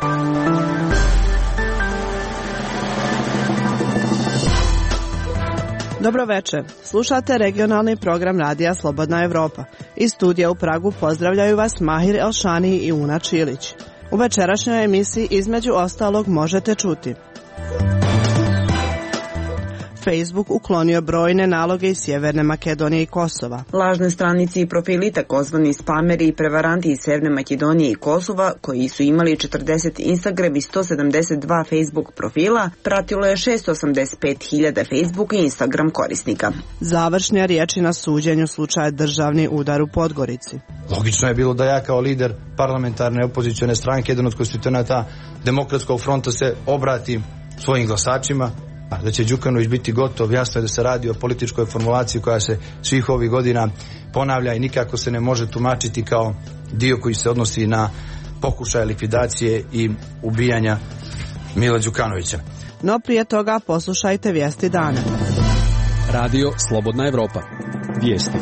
Dobro večer. Slušate regionalni program Radija Slobodna Evropa. Iz studija u Pragu pozdravljaju vas Mahir Elšani i Una Čilić. U večerašnjoj emisiji između ostalog možete čuti: Facebook uklonio brojne naloge iz Sjeverne Makedonije i Kosova. Lažne stranice i profili, takozvani spameri i prevaranti iz Sjeverne Makedonije i Kosova, koji su imali 40 Instagram i 172 Facebook profila, pratilo je 685.000 Facebook i Instagram korisnika. Završne riječi na suđenju slučaja državni udar u Podgorici. Logično je bilo da ja kao lider parlamentarne opozicione stranke, jedan od konstituenata Demokratskog fronta, se obrati svojim glasačima, da će Đukanović biti gotov. Jasno je da se radi o političkoj formulaciji koja se svih ovih godina ponavlja i nikako se ne može tumačiti kao dio koji se odnosi na pokušaj likvidacije i ubijanja Mila Đukanovića. No prije toga poslušajte vijesti dana. Radio Slobodna Evropa. Vijesti.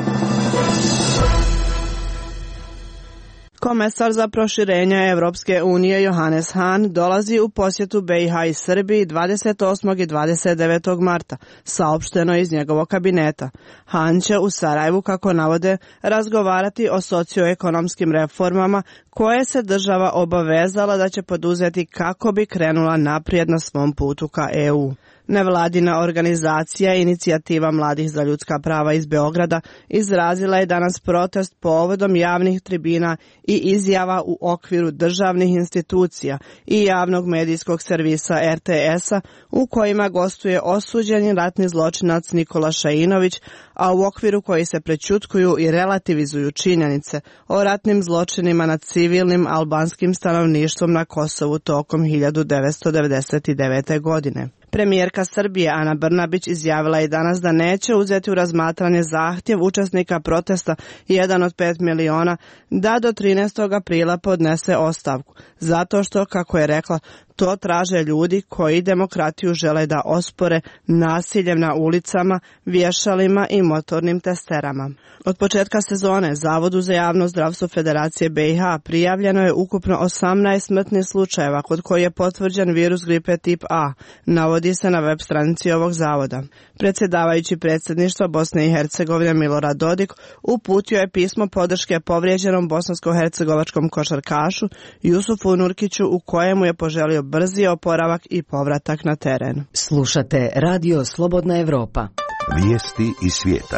Komesar za proširenje Evropske unije Johannes Hahn dolazi u posjetu BiH i Srbiji 28. i 29. marta, saopšteno iz njegovog kabineta. Hahn će u Sarajevu, kako navode, razgovarati o socioekonomskim reformama koje se država obavezala da će poduzeti kako bi krenula naprijed na svom putu ka EU. Nevladina organizacija Inicijativa mladih za ljudska prava iz Beograda izrazila je danas protest povodom javnih tribina i izjava u okviru državnih institucija i javnog medijskog servisa RTS-a u kojima gostuje osuđeni ratni zločinac Nikola Šainović, a u okviru koji se prećutkuju i relativizuju činjenice o ratnim zločinima nad civilnim albanskim stanovništvom na Kosovu tokom 1999. godine. Premijerka Srbije Ana Brnabić izjavila je danas da neće uzeti u razmatranje zahtjev učesnika protesta 1 od 5 miliona da do 13. aprila podnese ostavku, zato što, kako je rekla, to traže ljudi koji demokratiju žele da ospore nasiljem na ulicama, vješalima i motornim testerama. Od početka sezone Zavodu za javno zdravstvo Federacije BiH prijavljeno je ukupno 18 smrtnih slučajeva kod koji je potvrđen virus gripe tip A, navodi se na web stranici ovog zavoda. Predsjedavajući predsjedništva Bosne i Hercegovine Milorad Dodik uputio je pismo podrške povrijeđenom bosansko-hercegovačkom košarkašu Jusufu Nurkiću u kojemu je poželio brzi oporavak i povratak na teren. Slušate Radio Slobodna Evropa. Vijesti iz svijeta.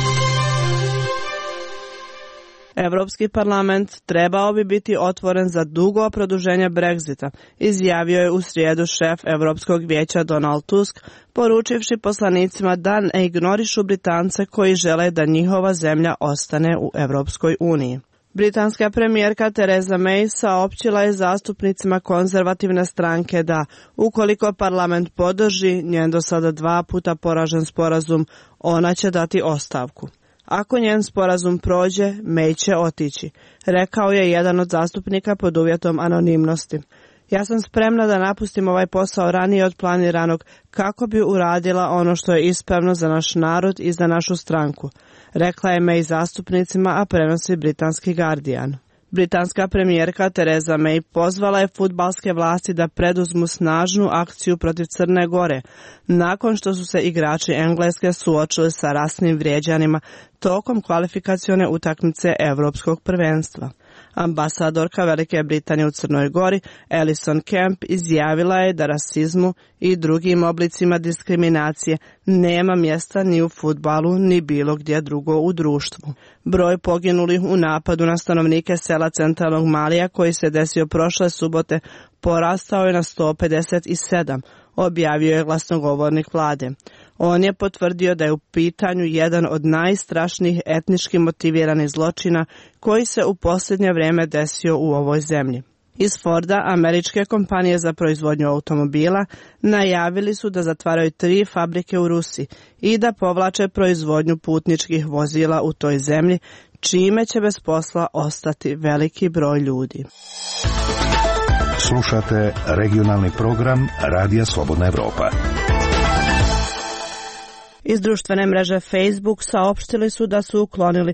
Evropski parlament trebao bi biti otvoren za dugo produženje Brexita, izjavio je u srijedu šef Evropskog vijeća Donald Tusk, poručivši poslanicima da ne ignorišu Britance koji žele da njihova zemlja ostane u Evropskoj uniji. Britanska premijerka Theresa May saopćila je zastupnicima konzervativne stranke da, ukoliko parlament podrži njen do sada 2 puta poražen sporazum, ona će dati ostavku. Ako njen sporazum prođe, May će otići, rekao je jedan od zastupnika pod uvjetom anonimnosti. Ja sam spremna da napustim ovaj posao ranije od planiranog kako bi uradila ono što je ispravno za naš narod i za našu stranku, rekla je May zastupnicima, a prenosi britanski Guardian. Britanska premijerka Theresa May pozvala je fudbalske vlasti da preduzmu snažnu akciju protiv Crne Gore, nakon što su se igrači Engleske suočili sa rasnim vrijeđanjima tokom kvalifikacione utakmice Europskog prvenstva. Ambasadorka Velike Britanije u Crnoj Gori, Alison Kemp, izjavila je da rasizmu i drugim oblicima diskriminacije nema mjesta ni u fudbalu ni bilo gdje drugo u društvu. Broj poginulih u napadu na stanovnike sela centralnog Malija koji se desio prošle subote porastao je na 157, objavio je glasnogovornik vlade. On je potvrdio da je u pitanju jedan od najstrašnijih etnički motiviranih zločina koji se u posljednje vrijeme desio u ovoj zemlji. Iz Forda, američke kompanije za proizvodnju automobila, najavili su da zatvaraju 3 fabrike u Rusiji i da povlače proizvodnju putničkih vozila u toj zemlji, čime će bez posla ostati veliki broj ljudi. Slušate regionalni program Radija Slobodna Evropa. Iz društvene mreže Facebook saopštili su da su uklonili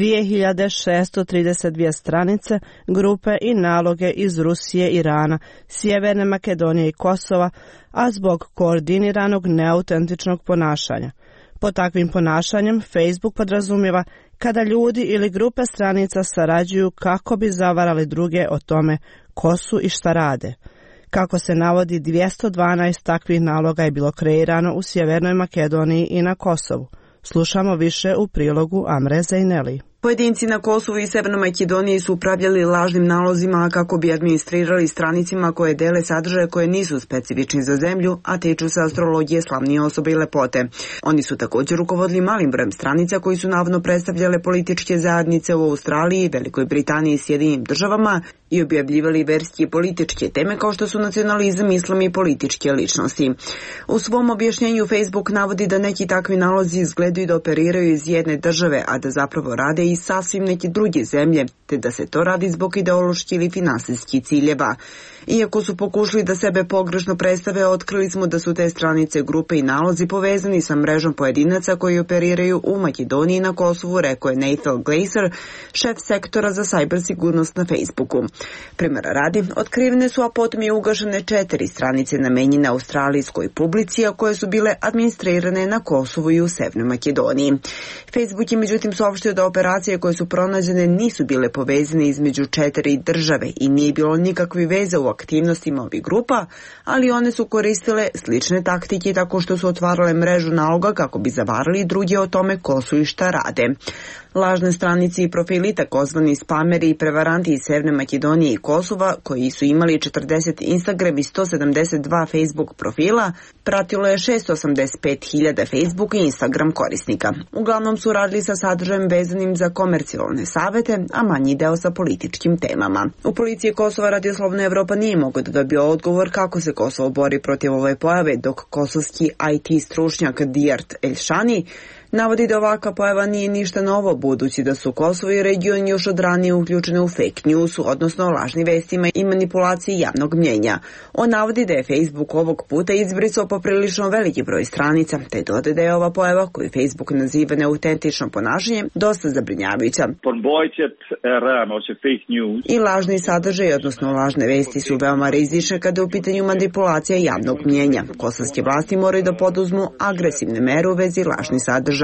2632 stranice, grupe i naloge iz Rusije, Irana, Sjeverne Makedonije i Kosova, a zbog koordiniranog neautentičnog ponašanja. Po takvim ponašanjem Facebook podrazumijeva kada ljudi ili grupe stranica sarađuju kako bi zavarali druge o tome ko su i šta rade. Kako se navodi, 212 takvih naloga je bilo kreirano u Sjevernoj Makedoniji i na Kosovu. Slušamo više u prilogu Amre Zejneli. Pojedinci na Kosovu i Severnoj Makedoniji su upravljali lažnim nalozima kako bi administrirali stranicima koje dele sadržaje koje nisu specifični za zemlju, a tiču se astrologije, slavnije osobe i lepote. Oni su također rukovodili malim brojem stranica koji su navodno predstavljale političke zajednice u Australiji, Velikoj Britaniji i Sjedinim državama i objavljivali verske i političke teme kao što su nacionalizam, islam i političke ličnosti. U svom objašnjenju Facebook navodi da neki takvi nalozi izgledaju da operiraju iz jedne države, a da zapravo rade i sasvim neke druge zemlje, te da se to radi zbog ideoloških ili finansijskih ciljeva. Iako su pokušali da sebe pogrešno predstave, otkrili smo da su te stranice, grupe i nalozi povezani sa mrežom pojedinaca koji operiraju u Makedoniji i na Kosovu, rekao je Nathan Glaser, šef sektora za cyber sigurnost na Facebooku. Primjera radi, otkrivene su, a potom je ugašene 4 stranice namenjene australijskoj publici, a koje su bile administrirane na Kosovu i u Severnoj Makedoniji. Facebook je međutim saopštio da operacije koje su pronađene nisu bile povezane između 4 države i nije bilo nikakve veze u aktivnostima ovih grupa, ali one su koristile slične taktike tako što su otvarale mrežu naloga kako bi zavarali druge o tome ko su i šta rade. Lažne stranice i profili, takozvani spameri i prevaranti iz Severne Makedonije i Kosova, koji su imali 40 Instagram i 172 Facebook profila, pratilo je 685.000 Facebook i Instagram korisnika. Uglavnom su radili sa sadržajem vezanim za komercijalne savete, a manji deo sa političkim temama. U policiji Kosova Radio Slobodna Evropa nije mogao da dobije odgovor kako se Kosovo bori protiv ove pojave, dok kosovski IT stručnjak Dijart Elšani navodi da ovakva pojava nije ništa novo, budući da su Kosovo i region još od ranije uključene u fake newsu, odnosno lažnim vestima i manipulaciji javnog mnjenja. On navodi da je Facebook ovog puta izbrisao poprilično veliki broj stranica, te dodaje da je ova pojava, koju Facebook naziva neautentično ponašanje, dosta zabrinjavajuća. I lažni sadržaj, odnosno lažne vesti, su veoma rizične kada je u pitanju manipulacija javnog mnjenja. Kosovske vlasti moraju da poduzmu agresivne mere u vezi lažnih sadržaja.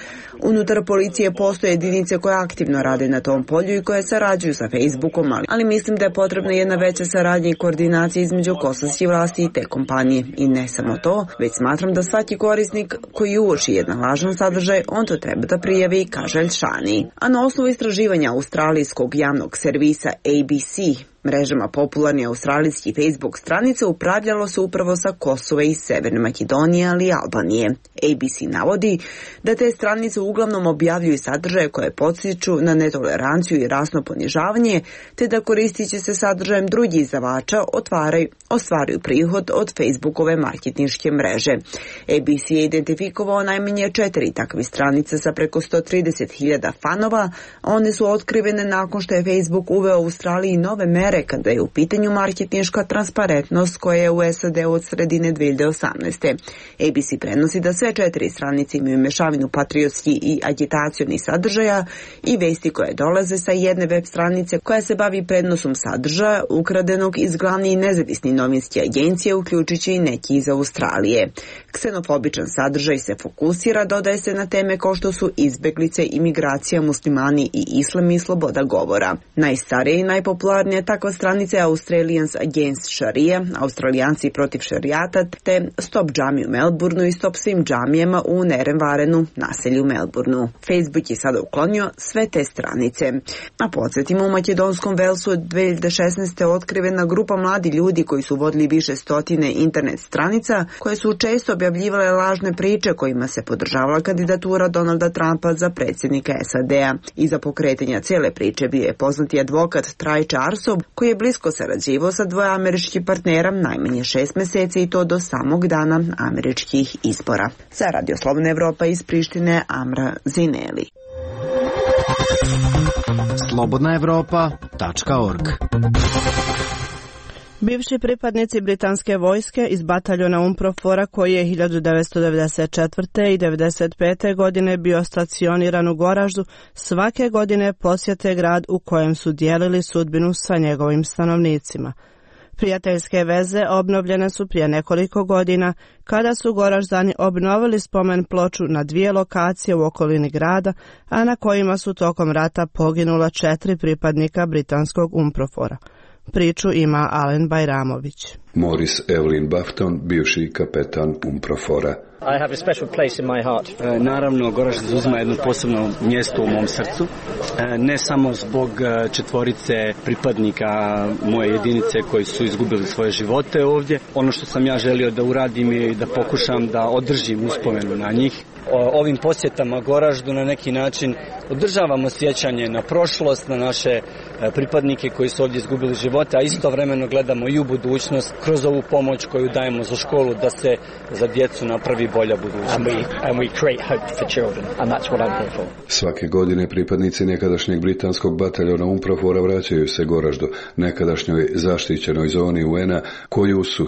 Unutar policije postoje jedinice koje aktivno rade na tom polju i koje sarađuju sa Facebookom, ali mislim da je potrebna jedna veća saradnja i koordinacija između kosovskih vlasti i te kompanije. I ne samo to, već smatram da svaki korisnik koji uoči jedan lažan sadržaj, on to treba da prijavi, kaže Elšani. A na osnovu istraživanja australijskog javnog servisa ABC, mrežama popularne australijski Facebook stranice upravljalo se upravo sa Kosova i Severne Makedonije, ali i Albanije. ABC navodi da te stranice uglavnom objavljuju sadržaje koje podsjeću na netoleranciju i rasno ponižavanje, te da koristići se sadržajem drugih izdavača ostvaruju prihod od Facebookove marketinške mreže. ABC je identifikovao najmanje 4 takve stranice sa preko 130.000 fanova. One su otkrivene nakon što je Facebook uveo u Australiji nove mere kada je u pitanju marketinška transparentnost koja je u SAD od sredine 2018. ABC prenosi da sve 4 stranice imaju mešavinu patriotskih i agitacionih sadržaja i vesti koje dolaze sa jedne web stranice koja se bavi prenosom sadržaja ukradenog iz glavne i nezavisne novinske agencije, uključujući i neki iz Australije. Ksenofobičan sadržaj se fokusira, dodaje se na teme kao što su izbeglice, imigracija, muslimani i islam i sloboda govora. Najstarija i najpopularnija takva stranica je Australians Against Sharia, Australijanci protiv šarijata, te Stop džami u Melbourneu i Stop svim džamijama u Nerenvarenu, naselju u Melbourneu. Facebook je sada uklonio sve te stranice. A podsjetimo, u makedonskom Velsu od 2016. otkrivena grupa mladi ljudi koji su vodili više stotine internet stranica koje su često objavljivale lažne priče kojima se podržavala kandidatura Donalda Trumpa za predsjednika SAD-a. Iza pokretanja cijele priče bio je poznati advokat Trajče Arsob, koji je blisko sarađivao sa dvoje američkih partnera najmanje 6 meseci i to do samog dana američkih izbora. Za Radio Slobodna Evropa iz Prištine, Amra Zineli. Slobodnaevropa.org Bivši pripadnici britanske vojske iz bataljona UNPROFOR-a koji je 1994. i 1995. godine bio stacioniran u Goraždu, svake godine posjete grad u kojem su dijelili sudbinu sa njegovim stanovnicima. Prijateljske veze obnovljene su prije nekoliko godina kada su Goraždani obnovili spomen ploču na 2 lokacije u okolini grada, a na kojima su tokom rata poginula 4 pripadnika britanskog UNPROFOR-a. Priču ima Alen Bajramović. Morris Evelyn Bafton, bivši kapetan UNPROFOR-a. I have a special place in my heart. Naravno, Goražde zauzima jedno posebno mjesto u mom srcu. Ne samo zbog 4 pripadnika moje jedinice koji su izgubili svoje živote ovdje. Ono što sam ja želio da uradim je da pokušam da održim uspomenu na njih. Ovim posjetama Goraždu na neki način održavamo sjećanje na prošlost, na naše pripadnike koji su ovdje izgubili živote, a istovremeno gledamo i u budućnost kroz ovu pomoć koju dajemo za školu da se za djecu napravi bolja budućnost. And we create hope for children, and that's what I'm here for. Svake godine pripadnici nekadašnjeg britanskog bataljona UNPROFOR-a vraćaju se Goraždu, nekadašnjoj zaštićenoj zoni UN-a, koju su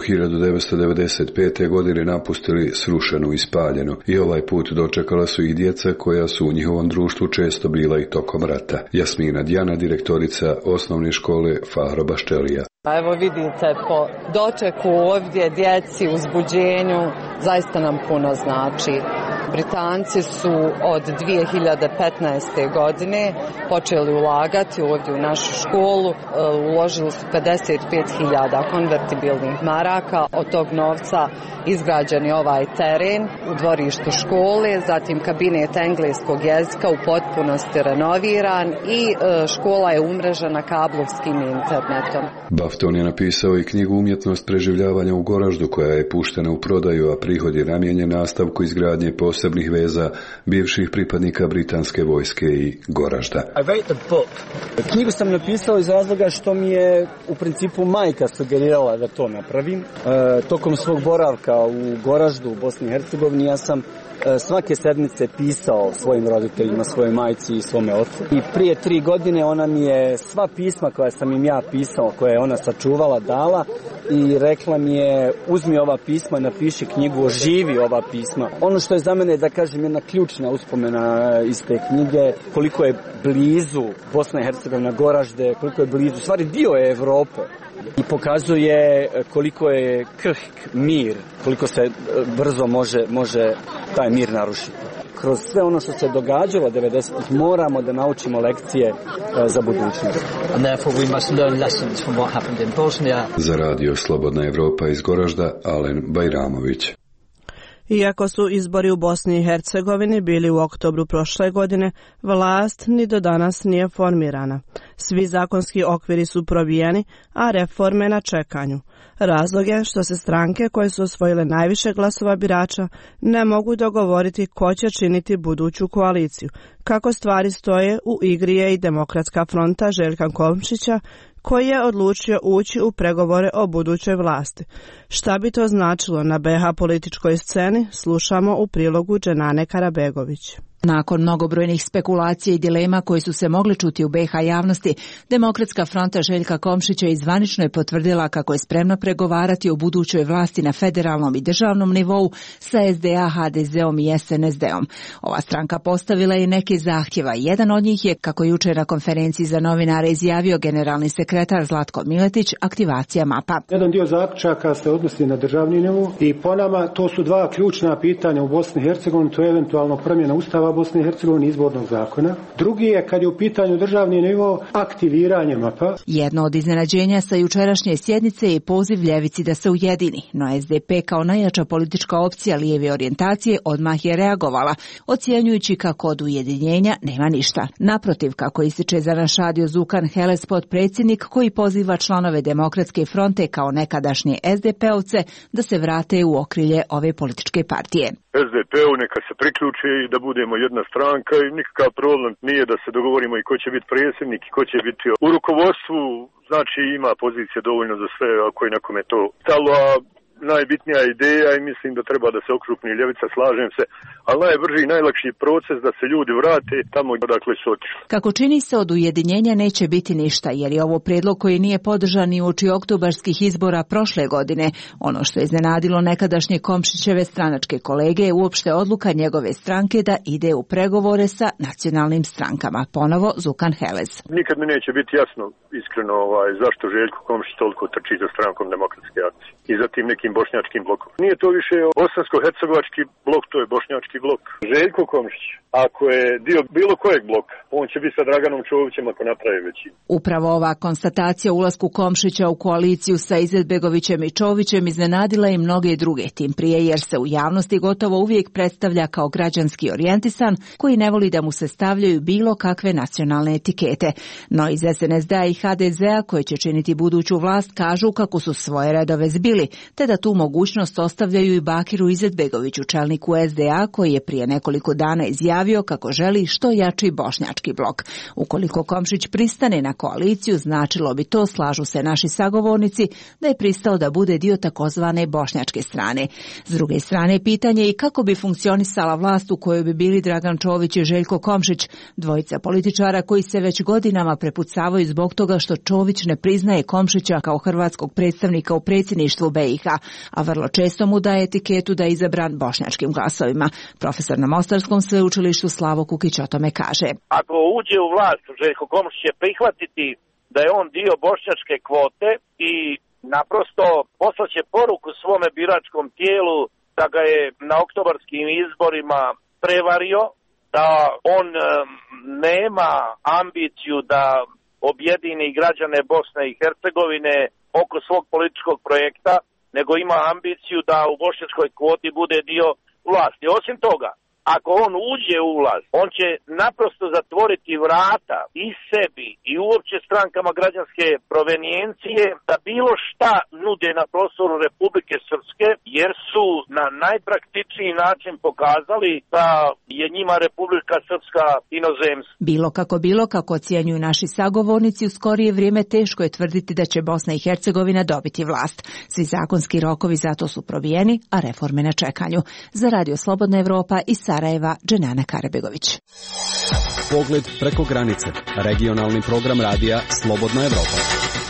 1995. godine napustili srušenu i spaljenu. I ovaj put dočekala su ih djeca koja su u njihovom društvu često bila i tokom rata. Jasmina Djana, direktorica osnovne škole Fahro Baščelija. Evo vidite po dočeku ovdje, djeci, uzbuđenju, zaista nam puno znači. Britanci su od 2015. godine počeli ulagati ovdje u našu školu. Uložili su 55.000 konvertibilnih maraka. Od tog novca izgrađen je ovaj teren u dvorištu škole, zatim kabinet engleskog jezika u potpunosti renoviran i škola je umrežena kablovskim internetom. Bafton je napisao i knjigu Umjetnost preživljavanja u Goraždu koja je puštena u prodaju, a prihod je namijenjen nastavku izgradnje posebnih veza bivših pripadnika britanske vojske i Goražda. Knjigu sam napisao iz razloga što mi je u principu majka sugerirala da to napravim. Tokom svog boravka u Goraždu u Bosni i Hercegovini ja sam svake sedmice pisao svojim roditeljima, svojoj majci i svome ocu. I prije 3 godine ona mi je sva pisma koja sam im ja pisao, koje je ona sačuvala, dala i rekla mi je uzmi ova pisma, napiši knjigu, oživi ova pisma. Ono što je za mene, da kažem, jedna ključna uspomena iz te knjige, koliko je blizu Bosna i Hercegovina, Goražde, koliko je blizu, stvari dio je Evrope. I pokazuje koliko je krhk mir, koliko se brzo može taj mir narušiti. Kroz sve ono što se događalo 90-ih moramo da naučimo lekcije za budućnost. Za radio Slobodna Evropa iz Goražda, Alen Bajramović. Iako su izbori u Bosni i Hercegovini bili u oktobru prošle godine, vlast ni do danas nije formirana. Svi zakonski okviri su probijeni, a reforme na čekanju. Razlog je što se stranke koje su osvojile najviše glasova birača ne mogu dogovoriti ko će činiti buduću koaliciju. Kako stvari stoje, u igri je i Demokratska fronta Željka Komšića, koji je odlučio ući u pregovore o budućoj vlasti. Šta bi to značilo na BiH političkoj sceni, slušamo u prilogu Dženane Karabegović. Nakon mnogobrojnih spekulacija i dilema koji su se mogli čuti u BiH javnosti, Demokratska fronta Željka Komšića izvanično je potvrdila kako je spremna pregovarati o budućoj vlasti na federalnom i državnom nivou sa SDA, HDZ-om i SNSD-om. Ova stranka postavila je neke zahtjeva. Jedan od njih je, kako jučer na konferenciji za novinare izjavio generalni sekretar Zlatko Miletić, aktivacija mapa. Jedan dio zaključaka se odnosi na državni nivo i po nama to su 2 ključna pitanja u Bosni i Hercegovini, to je eventualno promjena Ustava Bosne i Hercegovine, izbornog zakona. Drugi je, kad je u pitanju državni nivo, aktiviranje mapa. Jedno od iznenađenja sa jučerašnje sjednice je poziv ljevici da se ujedini, no SDP kao najjača politička opcija lijeve orijentacije odmah je reagovala, ocjenjujući kako od ujedinjenja nema ništa. Naprotiv, kako ističe za naš radio Zukan Heles, potpredsjednik koji poziva članove Demokratske fronte kao nekadašnje SDP-ovce da se vrate u okrilje ove političke partije. SDP-u neka se priključi i da budemo jedna stranka i nikakav problem nije da se dogovorimo i ko će biti predsjednik i ko će biti u rukovodstvu, znači ima pozicije dovoljno za sve ako je nekome to stalo, a najbitnija ideja i mislim da treba da se okrupni ljevica, slažem se, ali najbrži i najlakši proces da se ljudi vrate tamo odakle su otišli. Kako čini se, od ujedinjenja neće biti ništa, jer je ovo prijedlog koji nije podržan ni uoči oktobarskih izbora prošle godine. Ono što je iznenadilo nekadašnje Komšićeve stranačke kolege je uopšte odluka njegove stranke da ide u pregovore sa nacionalnim strankama. Ponovo Zukan Helez. Nikad mi neće biti jasno, iskreno, zašto Željko Komšić toliko trči za strankom Demokratske akcije i za tim nekim bošnjačkim blokom. Nije to više bosansko-hercegovački blok, to je bošnjački blok. Željko Komšić, ako je dio bilo kojeg bloka, on će biti sa Draganom Čovićem ako napravi većinu. Upravo ova konstatacija o ulasku Komšića u koaliciju sa Izetbegovićem i Čovićem iznenadila i mnoge druge, tim prije jer se u javnosti gotovo uvijek predstavlja kao građanski orijentisan koji ne voli da mu se stavljaju bilo kakve nacionalne etikete. No iz SNSD-a i HDZ-a koje će činiti buduću vlast kažu kako su svoje redove zbili, te da tu mogućnost ostavljaju i Bakiru Izetbegoviću, čelniku SDA, koji je prije nekoliko dana izjavio kako želi što jači bošnjački blok. Ukoliko Komšić pristane na koaliciju, značilo bi to, slažu se naši sagovornici, da je pristao da bude dio takozvane bošnjačke strane. S druge strane, pitanje je i kako bi funkcionisala vlast u kojoj bi bili Dragan Čović i Željko Komšić, dvojica političara koji se već godinama prepucavaju zbog toga što Čović ne priznaje Komšića kao hrvatskog predstavnika u predsjedništvu BiH, a vrlo često mu daje etiketu da je izabran bošnjačkim glasovima. Profesor na Mostarskom sveučilištu Slavo Kukić o tome kaže. Ako uđe u vlast, Željko Komšić će prihvatiti da je on dio bošnjačke kvote i naprosto poslaće poruku svome biračkom tijelu da ga je na oktobarskim izborima prevario, da on nema ambiciju da objedini građane Bosne i Hercegovine oko svog političkog projekta, nego ima ambiciju da u bošnjačkoj kvoti bude dio vlasti. Osim toga, ako on uđe u vlast, on će naprosto zatvoriti vrata i sebi i uopće strankama građanske provenijencije da bilo šta nude na prostoru Republike Srpske, jer su na najpraktičniji način pokazali da je njima Republika Srpska inozemstvo. Bilo kako ocjenjuju naši sagovornici, u skorije vrijeme teško je tvrditi da će Bosna i Hercegovina dobiti vlast. Svi zakonski rokovi zato su probijeni, a reforme na čekanju. Za Radio Slobodna Evropa i Sarajeva, Dženana Karabegović. Pogled preko granice. Regionalni program radija Slobodna Evropa.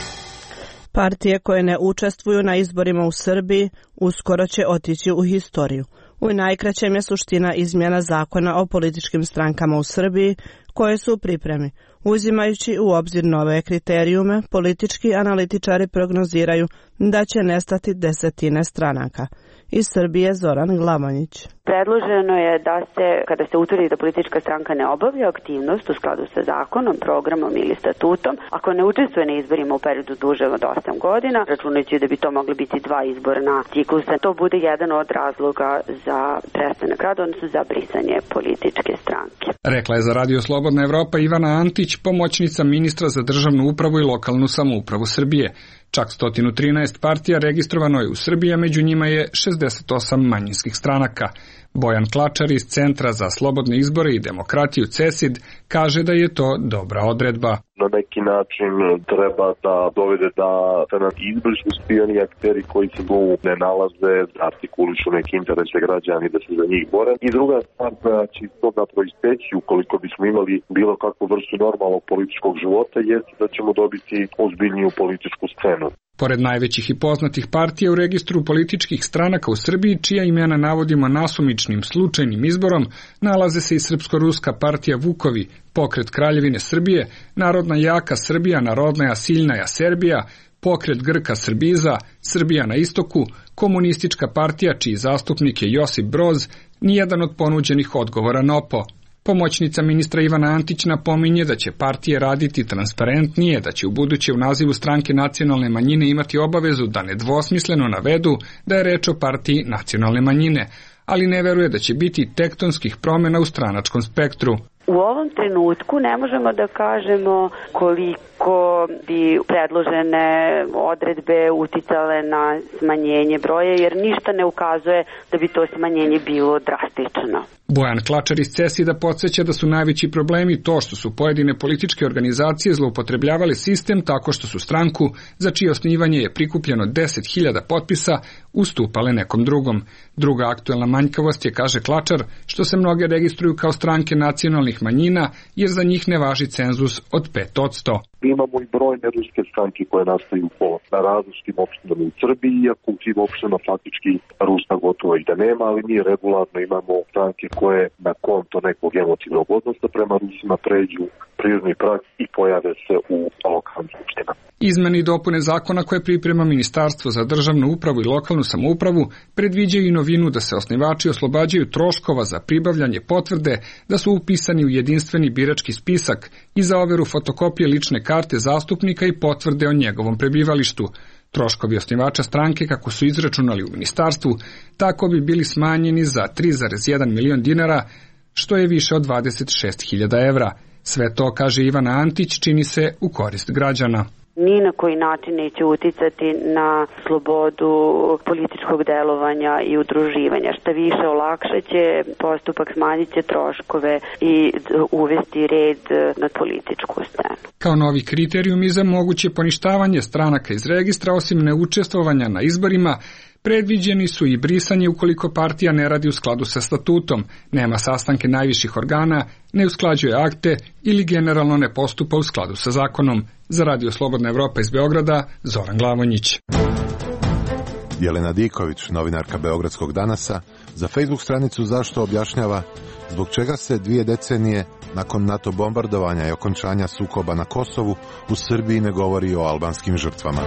Partije koje ne učestvuju na izborima u Srbiji uskoro će otići u historiju. U najkraćem je suština izmjena zakona o političkim strankama u Srbiji koje su u pripremi. Uzimajući u obzir nove kriterijume, politički analitičari prognoziraju da će nestati desetine stranaka. Iz Srbije Zoran Glavonjić. Predloženo je da se, kada se utvrdi da politička stranka ne obavlja aktivnost u skladu sa zakonom, programom ili statutom, ako ne učestvuje na izborima u periodu duže od 8 godina, računajući da bi to mogli biti 2 izborna ciklusa, to bude jedan od razloga za prestanak rada, odnosno za brisanje političke stranke. Rekla je za Radio Slobodna Evropa Ivana Antić, pomoćnica ministra za državnu upravu i lokalnu samoupravu Srbije. Čak 113 partija registrovano je u Srbiji, a među njima je 68 manjinskih stranaka. Bojan Klačar iz Centra za slobodne izbore i demokratiju CESID kaže da je to dobra odredba. Na neki način treba da dovede da se na izbršu svi oni akteri koji se tu ne nalaze, artikulišu neke interese građani da se za njih bore. I druga stvar da će iz toga proisteći, ukoliko bismo imali bilo kakvu vrstu normalnog političkog života, jeste da ćemo dobiti ozbiljniju političku scenu. Pored najvećih i poznatih partija u registru političkih stranaka u Srbiji, čija imena navodimo nasumičnim slučajnim izborom, nalaze se i Srpsko-ruska partija Vukovi, Pokret Kraljevine Srbije, Narodna jaka Srbija, Narodnaja Siljnaja Serbija, Pokret Grka Srbiza, Srbija na istoku, Komunistička partija, čiji zastupnik je Josip Broz, nijedan od ponuđenih odgovora NOPO. Pomoćnica ministra Ivana Antić napominje da će partije raditi transparentnije, da će ubuduće u nazivu stranke nacionalne manjine imati obavezu da nedvosmisleno navedu da je reč o partiji nacionalne manjine, ali ne veruje da će biti tektonskih promjena u stranačkom spektru. U ovom trenutku ne možemo da kažemo koliko bi predložene odredbe uticale na smanjenje broja, jer ništa ne ukazuje da bi to smanjenje bilo drastično. Bojan Klačar iz CESID-a podsjeća da su najveći problemi to što su pojedine političke organizacije zloupotrebljavale sistem tako što su stranku, za čije osnivanje je prikupljeno 10.000 potpisa, ustupale nekom drugom. Druga aktuelna manjkavost je, kaže Klačar, što se mnoge registruju kao stranke nacionalnih manjina, jer za njih ne važi cenzus od 5%. Imamo i brojne ruske stranke koje nastaju na različitim opštinama u Srbiji, iako u tim opštinama faktički Rusa gotovo i da nema, ali mi regularno imamo stranke koje na konto nekog emotivnog odnosa prema Rusima pređu prirodni prag i pojave se u lokalnim skupštinama. Izmene i dopune zakona koje priprema Ministarstvo za državnu upravu i lokalnu samoupravu predviđaju i novinu da se osnivači oslobađaju troškova za pribavljanje potvrde da su upisani u jedinstveni birački spisak i za overu fotokopije lične karte zastupnika i potvrde o njegovom prebivalištu. Troškovi osnivača stranke, kako su izračunali u ministarstvu, tako bi bili smanjeni za 3,1 milion dinara, što je više od 26.000 evra. Sve to, kaže Ivana Antić, čini se u korist građana. Ni na koji način neće uticati na slobodu političkog delovanja i udruživanja. Šta više, olakšat će postupak, smanjit će troškove i uvesti red na političku scenu. Kao novi kriterijum i za moguće poništavanje stranaka iz registra, osim neučestvovanja na izborima, predviđeni su i brisanje ukoliko partija ne radi u skladu sa statutom, nema sastanke najviših organa, ne usklađuje akte ili generalno ne postupa u skladu sa zakonom. Za Radio Slobodna Evropa iz Beograda, Zoran Glavonjić. Jelena Diković, novinarka Beogradskog Danasa, za Facebook stranicu Zašto objašnjava zbog čega se 2 decenije nakon NATO bombardovanja i okončanja sukoba na Kosovu u Srbiji ne govori o albanskim žrtvama.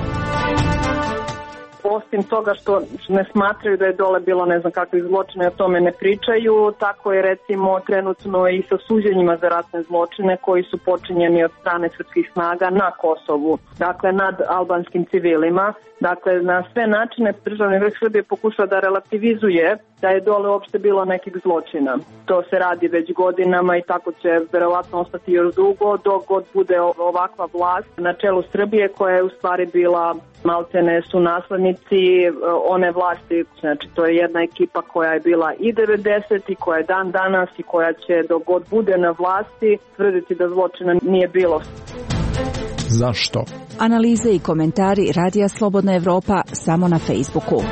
Osim toga što ne smatraju da je dole bilo ne znam kakvih zločina, o tome ne pričaju, tako je recimo trenutno i sa suđenjima za ratne zločine koji su počinjeni od strane srpskih snaga na Kosovu, dakle nad albanskim civilima. Dakle, na sve načine državni vrh Srbije pokušava da relativizuje da je dole uopšte bilo nekih zločina. To se radi već godinama i tako će verovatno ostati još dugo dok god bude ovakva vlast na čelu Srbije koja je u stvari bila maltene su naslednici one vlasti. Znači, to je jedna ekipa koja je bila i 90 i koja je dan danas i koja će dok god bude na vlasti tvrditi da zločina nije bilo. Zašto? Analize i komentari Radija Slobodna Evropa samo na Facebooku.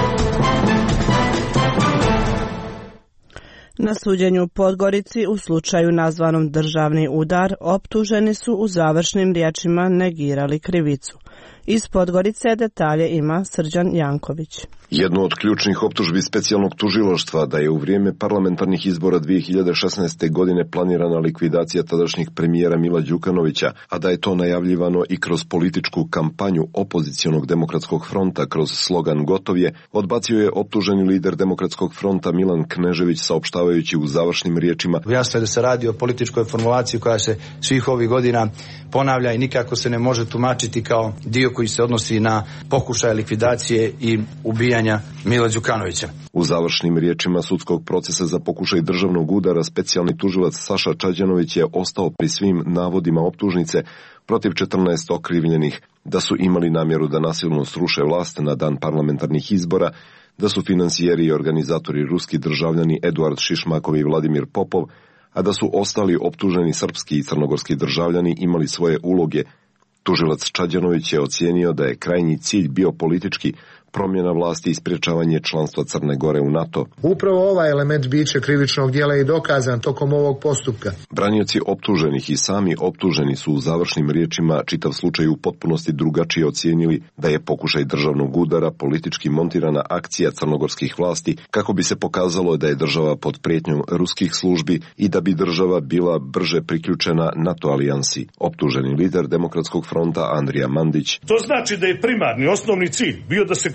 Na suđenju u Podgorici u slučaju nazvanom državni udar optuženi su u završnim riječima negirali krivicu. Iz Podgorice detalje ima Srđan Janković. Jedno od ključnih optužbi specijalnog tužilaštva da je u vrijeme parlamentarnih izbora 2016. godine planirana likvidacija tadašnjeg premijera Mila Đukanovića, a da je to najavljivano i kroz političku kampanju opozicionog demokratskog fronta kroz slogan Gotov je, odbacio je optuženi lider demokratskog fronta Milan Knežević saopštavajući u završnim riječima: Jasno je da se radi o političkoj formulaciji koja se svih ovih godina ponavlja i nikako se ne može tumačiti kao dio koji se odnosi na pokušaj likvidacije i ubijanja Mila Đukanovića. U završnim riječima sudskog procesa za pokušaj državnog udara specijalni tužilac Saša Čađanović je ostao pri svim navodima optužnice protiv 14 okrivljenih da su imali namjeru da nasilno sruše vlast na dan parlamentarnih izbora, da su finansijeri i organizatori ruski državljani Eduard Šišmakov i Vladimir Popov, a da su ostali optuženi srpski i crnogorski državljani imali svoje uloge. Tužilac Čađanović je ocijenio da je krajnji cilj bio politički, promjena vlasti i sprječavanje članstva Crne Gore u NATO. Upravo ovaj element bića krivičnog djela je dokazan tokom ovog postupka. Branioci optuženih i sami optuženi su u završnim riječima čitav slučaj u potpunosti drugačije ocijenili da je pokušaj državnog udara politički montirana akcija crnogorskih vlasti kako bi se pokazalo da je država pod prijetnjom ruskih službi i da bi država bila brže priključena NATO alijansi. Optuženi lider Demokratskog fronta Andrija Mandić. To znači da je primarni, osnovni cilj bio da se kroz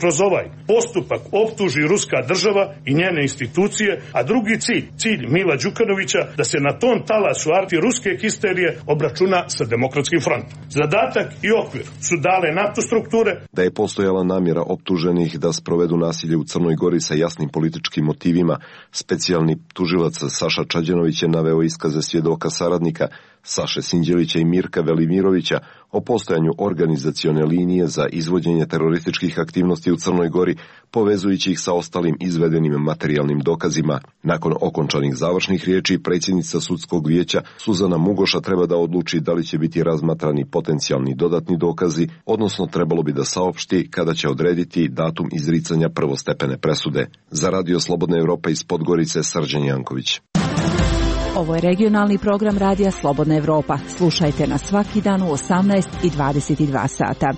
kroz ovaj postupak optuži ruska država i njene institucije, a drugi cilj Mila Đukanovića da se na tom talasu antiruske histerije obračuna sa Demokratskim frontom. Zadatak i okvir su dale NATO strukture. Da je postojala namjera optuženih da sprovedu nasilje u Crnoj Gori sa jasnim političkim motivima, specijalni tužilac Saša Čađanović je naveo iskaze svjedoka saradnika Saše Sinđelića i Mirka Velimirovića o postojanju organizacione linije za izvođenje terorističkih aktivnosti u Crnoj Gori, povezujući ih sa ostalim izvedenim materijalnim dokazima. Nakon okončanih završnih riječi, predsjednica sudskog vijeća Suzana Mugoša treba da odluči da li će biti razmatrani potencijalni dodatni dokazi, odnosno trebalo bi da saopšti kada će odrediti datum izricanja prvostepene presude. Za Radio Slobodna Evropa iz Podgorice, Srđan Janković. Ovo je regionalni program Radija Slobodna Evropa. Slušajte nas svaki dan u 18 i 22 sata.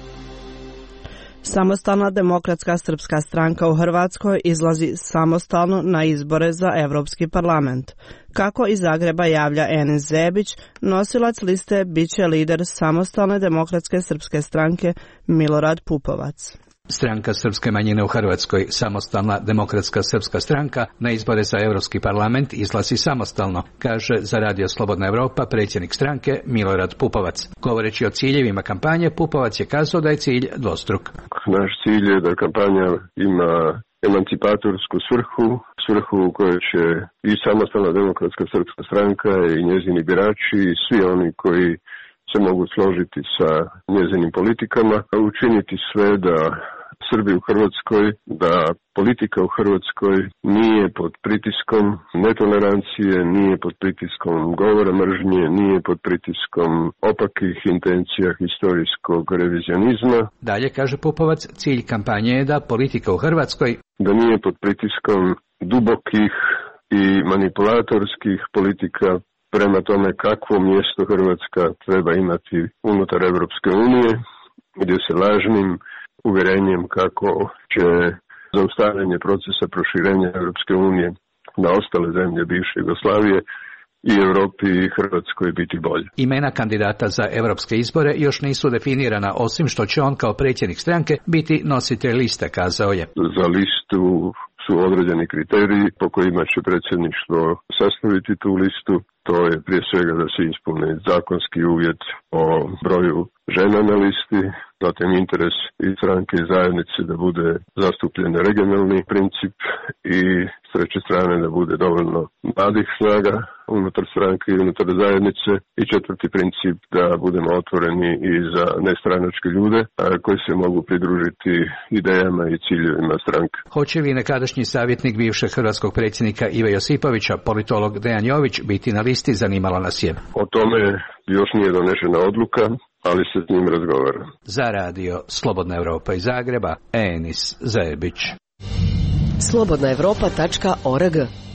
Samostalna demokratska srpska stranka u Hrvatskoj izlazi samostalno na izbore za Evropski parlament. Kako iz Zagreba javlja Enis Zebić, nosilac liste biće lider Samostalne demokratske srpske stranke Milorad Pupovac. Stranka srpske manjine u Hrvatskoj, Samostalna demokratska srpska stranka, na izbore za Europski parlament izlazi samostalno, kaže za Radio Slobodna Evropa predsjednik stranke Milorad Pupovac. Govoreći o ciljevima kampanje, Pupovac je kazao da je cilj dvostruk. Naš cilj je da kampanja ima emancipatorsku svrhu u kojoj će i Samostalna demokratska srpska stranka i njezini birači i svi oni koji se mogu složiti sa njezinim politikama, učiniti sve da Srbi u Hrvatskoj, da politika u Hrvatskoj nije pod pritiskom netolerancije, nije pod pritiskom govora mržnje, nije pod pritiskom opakih intencija historijskog revizionizma. Dalje, kaže Pupovac, cilj kampanje je da politika u Hrvatskoj da nije pod pritiskom dubokih i manipulatorskih politika prema tome kakvo mjesto Hrvatska treba imati unutar Europske unije, gdje se lažnim uvjerenjem kako će zaustavljanje procesa proširenja Europske unije na ostale zemlje bivše Jugoslavije i Europi i Hrvatskoj biti bolje. Imena kandidata za europske izbore još nisu definirana, osim što će on kao predsjednik stranke biti nositelj liste, kazao je. Za listu su određeni kriteriji po kojima će predsjedništvo sastaviti tu listu. To je prije svega da se ispuni zakonski uvjet o broju žena na listi, zatim interes i stranke i zajednice da bude zastupljen regionalni princip i s treće strane da bude dovoljno mladih snaga unutar stranke i unutar zajednice i četvrti princip da budemo otvoreni i za nestranačke ljude koji se mogu pridružiti idejama i ciljevima stranke. Hoće li nekadašnji savjetnik bivšeg hrvatskog predsjednika Ive Josipovića, politolog Dejan Jović, biti na listi, zanimalo nas je. O tome još nije donešena odluka, ali se s njim razgovara. Za Radio Slobodna Evropa iz Zagreba, Enis Zebić. slobodnaevropa.org.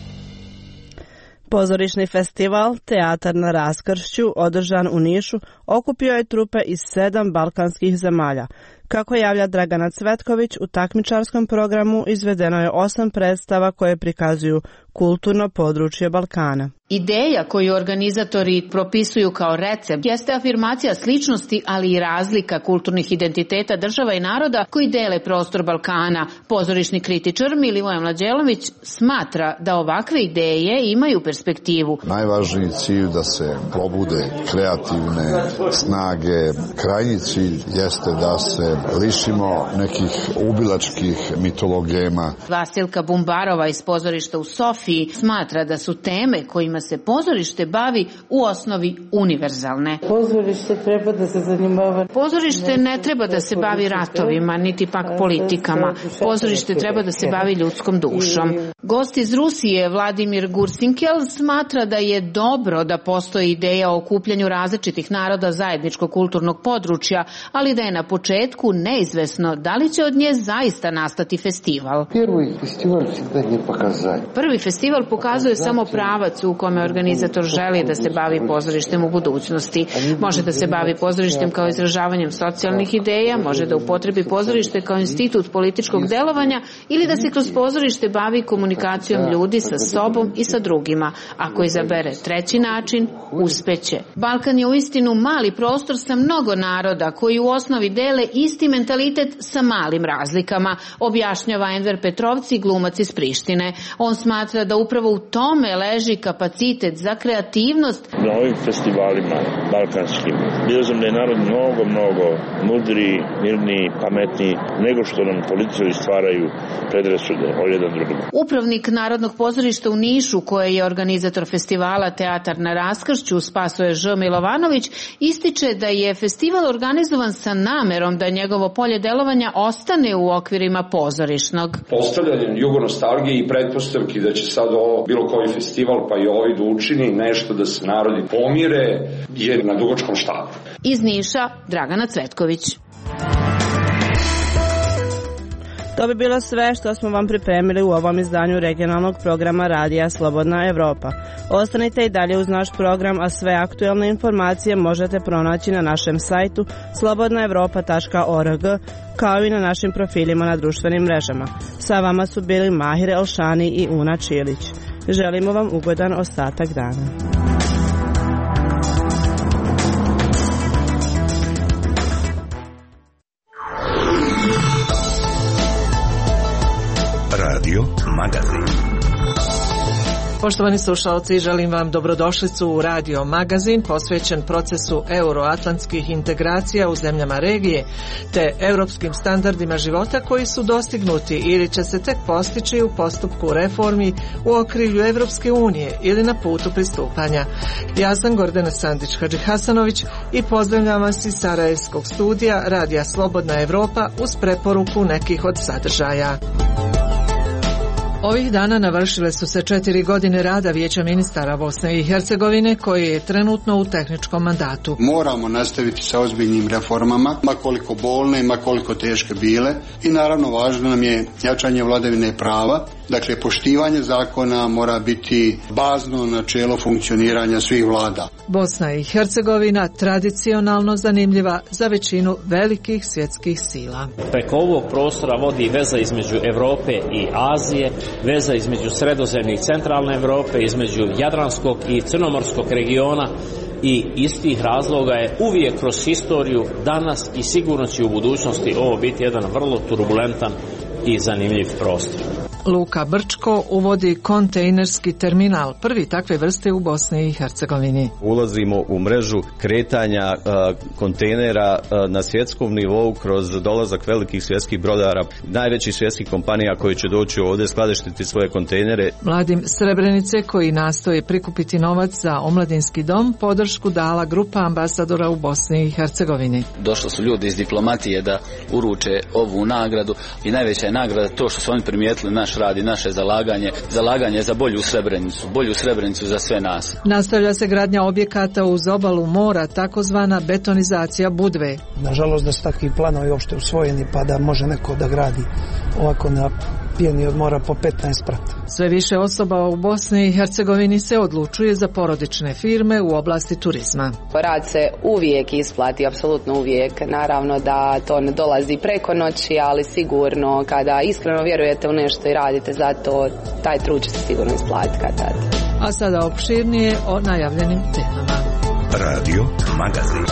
Pozorišni festival Teatar na raskršću, održan u Nišu, okupio je trupe iz 7 balkanskih zemalja. Kako javlja Dragana Cvetković, u takmičarskom programu izvedeno je 8 predstava koje prikazuju kulturno područje Balkana. Ideja koju organizatori propisuju kao recept jeste afirmacija sličnosti, ali i razlika kulturnih identiteta država i naroda koji dele prostor Balkana. Pozorišni kritičar Milivoje Mlađelović smatra da ovakve ideje imaju perspektivu. Najvažniji cilj da se probude kreativne snage. Krajnji cilj jeste da se lišimo nekih ubilačkih mitologema. Vasilka Bumbarova iz pozorišta u Sofiji smatra da su teme kojima se pozorište bavi u osnovi univerzalne. Pozorište ne treba da se bavi ratovima, niti pak politikama. Pozorište treba da se bavi ljudskom dušom. Gost iz Rusije, Vladimir Gursinkel, smatra da je dobro da postoji ideja o okupljanju različitih naroda zajedničkog kulturnog područja, ali da je na početku neizvesno da li će od nje zaista nastati festival. Prvi festival pokazuje samo pravac u kome organizator želi da se bavi pozorištem u budućnosti. Može da se bavi pozorištem kao izražavanjem socijalnih ideja, može da upotrebi pozorište kao institut političkog delovanja ili da se kroz pozorište bavi komunikacijom ljudi sa sobom i sa drugima. Ako izabere treći način, uspeće. Balkan je uistinu mali prostor sa mnogo naroda koji u osnovi dele isti isti mentalitet sa malim razlikama, objašnjava Enver Petrovci, glumac iz Prištine. On smatra da upravo u tome leži kapacitet za kreativnost. Na ovim festivalima balkanskim vidio sam da je narod mnogo mudri, mirniji, pametniji nego što nam političari stvaraju predrasude o jedan drugom. Upravnik Narodnog pozorišta u Nišu, koje je organizator festivala Teatar na raskršću, Spasoje Ž. Milovanović, ističe da je festival organizovan sa namerom da njegovo polje delovanja ostane u okvirima pozorišnog. Postavljanjem jugonostalgije i pretpostavki da će sad ovo bilo koji festival pa i ovaj da učini nešto da se narodi pomire je na dugačkom štapu. Iz Niša, Dragana Cvetković. To bi bilo sve što smo vam pripremili u ovom izdanju regionalnog programa Radija Slobodna Evropa. Ostanite i dalje uz naš program, a sve aktuelne informacije možete pronaći na našem sajtu slobodnaevropa.org, kao i na našim profilima na društvenim mrežama. Sa vama su bili Mahir Elšani i Una Čilić. Želimo vam ugodan ostatak dana. Radio Magazin. Poštovani slušalci, želim vam dobrodošlicu u Radio Magazin posvećen procesu euroatlantskih integracija u zemljama regije te europskim standardima života koji su dostignuti ili će se tek postići u postupku reformi u okrilju Evropske unije ili na putu pristupanja. Ja sam Gordana Sandić-Hadžihasanović i pozdravljam vas iz Sarajevskog studija Radija Slobodna Evropa uz preporuku nekih od sadržaja. Ovih dana navršile su se 4 godine rada Vijeća ministara Bosne i Hercegovine, koji je trenutno u tehničkom mandatu. Moramo nastaviti sa ozbiljnim reformama, ma koliko bolne, ma koliko teške bile, i naravno važno nam je jačanje vladavine prava. Dakle, poštivanje zakona mora biti bazno načelo funkcioniranja svih vlada. Bosna i Hercegovina tradicionalno zanimljiva za većinu velikih svjetskih sila. Preko ovog prostora vodi veza između Europe i Azije, veza između sredozemne i centralne Europe, između Jadranskog i Crnomorskog regiona, i iz tih razloga je uvijek kroz historiju, danas i sigurno će u budućnosti ovo biti jedan vrlo turbulentan i zanimljiv prostor. Luka Brčko uvodi kontejnerski terminal, prvi takve vrste u Bosni i Hercegovini. Ulazimo u mrežu kretanja kontejnera na svjetskom nivou kroz dolazak velikih svjetskih brodara, najvećih svjetskih kompanija koji će doći ovdje skladištiti svoje kontejnere. Mladim Srebrenice, koji nastoje prikupiti novac za omladinski dom, podršku dala grupa ambasadora u Bosni i Hercegovini. Došli su ljudi iz diplomatije da uruče ovu nagradu i najveća je nagrada to što su oni primijetili naš rad i naše zalaganje za bolju Srebrenicu za sve nas. Nastavlja se gradnja objekata uz obalu mora, takozvana betonizacija Budve. Nažalost da su takvi planovi uopšte usvojeni pa da može neko da gradi ovako na pijeni od mora po 15 sprata. Sve više osoba u Bosni i Hercegovini se odlučuje za porodične firme u oblasti turizma. Rad se uvijek isplati, apsolutno uvijek. Naravno da to ne dolazi preko noći, ali sigurno kada iskreno vjerujete u nešto i radite za to, taj trud će se sigurno isplatiti kad tad. A sada opširnije o najavljenim temama. Radio Magazin.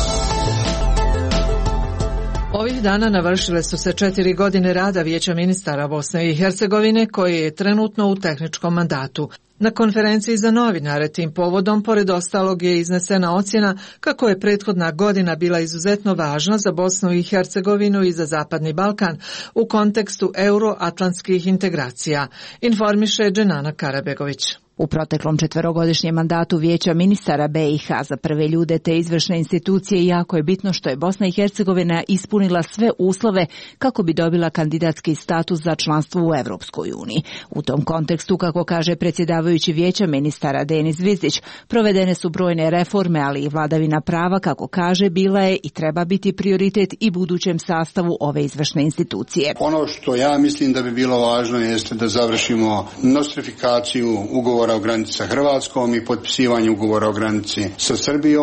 Ovih dana navršile su se 4 godine rada Vijeća ministara Bosne i Hercegovine, koji je trenutno u tehničkom mandatu. Na konferenciji za novinare tim povodom, pored ostalog, je iznesena ocjena kako je prethodna godina bila izuzetno važna za Bosnu i Hercegovinu i za Zapadni Balkan u kontekstu euroatlantskih integracija, informiše Dženana Karabegović. U proteklom 4-godišnjem mandatu Vijeća ministara BiH za prve ljude te izvršne institucije jako je bitno što je Bosna i Hercegovina ispunila sve uslove kako bi dobila kandidatski status za članstvo u Evropskoj uniji. U tom kontekstu, kako kaže predsjedavajući Vijeća ministara Denis Zvizdić, provedene su brojne reforme, ali i vladavina prava, kako kaže, bila je i treba biti prioritet i budućem sastavu ove izvršne institucije. Ono što ja mislim da bi bilo važno jeste da završimo nostrifikaciju ugovora o granici sa Hrvatskom i potpisivanje ugovora o granici sa Srbijom.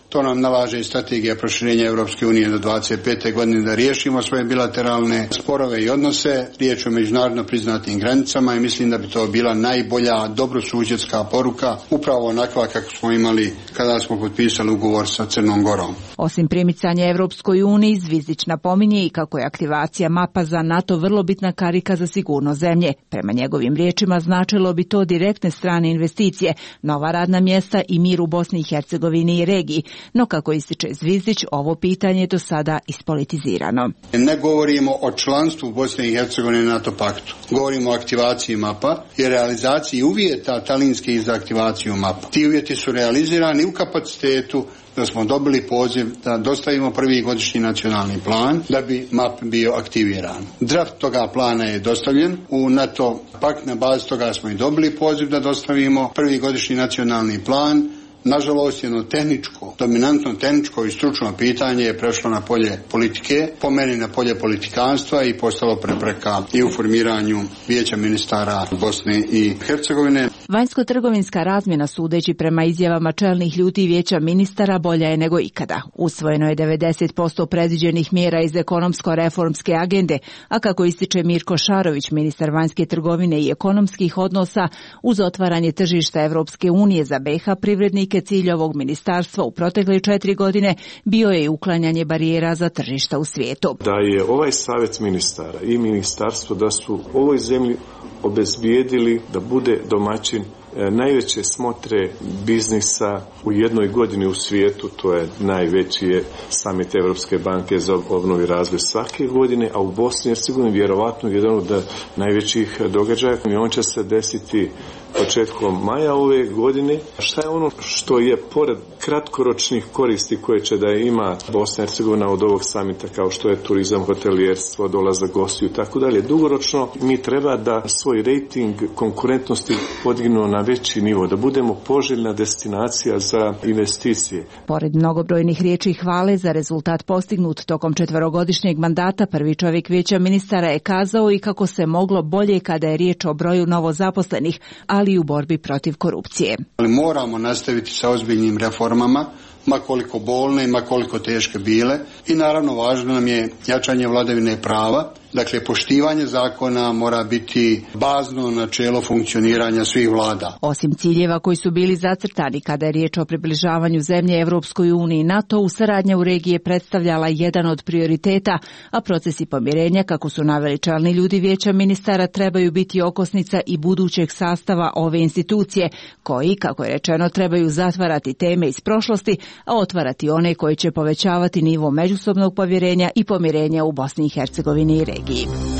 To nam nalaže i strategija proširenja Europske unije do 25. godine da riješimo svoje bilateralne sporove i odnose. Riječ o međunarodno priznatim granicama i mislim da bi to bila najbolja dobrosusjedska poruka, upravo onakva kako smo imali kada smo potpisali ugovor sa Crnom Gorom. Osim primicanja Europskoj uniji, Zvizdić napominje i kako je aktivacija mapa za NATO vrlo bitna karika za sigurnost zemlje. Prema njegovim riječima značilo bi to direktne strane investicije, nova radna mjesta i mir u Bosni i Hercegovini i regiji. No kako ističe Zvizdić, ovo pitanje je do sada ispolitizirano. Ne govorimo o članstvu Bosne i Hercegovine na NATO paktu. Govorimo o aktivaciji mapa i realizaciji uvjeta talinskih za aktivaciju mapa. Ti uvjeti su realizirani u kapacitetu da smo dobili poziv da dostavimo prvi godišnji nacionalni plan da bi MAP bio aktiviran. Draft toga plana je dostavljen u NATO pakt, na bazi toga smo i dobili poziv da dostavimo prvi godišnji nacionalni plan. Nažalost, jedno dominantno tehničko i stručno pitanje je prešlo na polje politike, po meni na polje politikanstva i postalo prepreka i u formiranju Vijeća ministara Bosne i Hercegovine. Vanjsko-trgovinska razmjena, sudeći prema izjavama čelnih ljudi Vijeća ministara, bolja je nego ikada. Usvojeno je 90% predviđenih mjera iz ekonomsko-reformske agende, a kako ističe Mirko Šarović, ministar vanjske trgovine i ekonomskih odnosa, uz otvaranje tržišta Evropske unije za BiH privrednike, cilj ovog ministarstva u protekle 4 godine bio je uklanjanje barijera za tržišta u svijetu. Da je ovaj savjet ministara i ministarstvo da su ovoj zemlji obezbijedili da bude domaćin najveće smotre biznisa u jednoj godini u svijetu, to je najveći je summit Europske banke za obnovu i razvoj svake godine, a u Bosni i Hercegovini vjerovatno jedan od najvećih događaja i on će se desiti početkom maja ove godine. Šta je ono što je pored kratkoročnih koristi koje će da ima Bosna i Hercegovina od ovog samita, kao što je turizam, hotelijerstvo, dolazak gostiju i tako dalje. Dugoročno mi treba da svoj rejting konkurentnosti podignemo na veći nivo, da budemo poželjna destinacija za investicije. Pored mnogobrojnih riječi hvale za rezultat postignut tokom 4-godišnjeg mandata, prvi čovjek Vijeća ministara je kazao i kako se moglo bolje kada je riječ o broju novozaposlenih, ali i u borbi protiv korupcije. Ali moramo nastaviti sa ozbiljnim reformama, ma koliko bolne i ma koliko teške bile, i naravno važno nam je jačanje vladavine prava. Dakle, poštivanje zakona mora biti bazno načelo funkcioniranja svih vlada. Osim ciljeva koji su bili zacrtani kada je riječ o približavanju zemlje Evropskoj uniji i NATO, saradnja u regiji je predstavljala jedan od prioriteta, a procesi pomirenja, kako su naveli čelni ljudi Vijeća ministara, trebaju biti okosnica i budućeg sastava ove institucije, koji, kako je rečeno, trebaju zatvarati teme iz prošlosti, a otvarati one koje će povećavati nivo međusobnog povjerenja i pomirenja u Bosni i Hercegovini i regiji.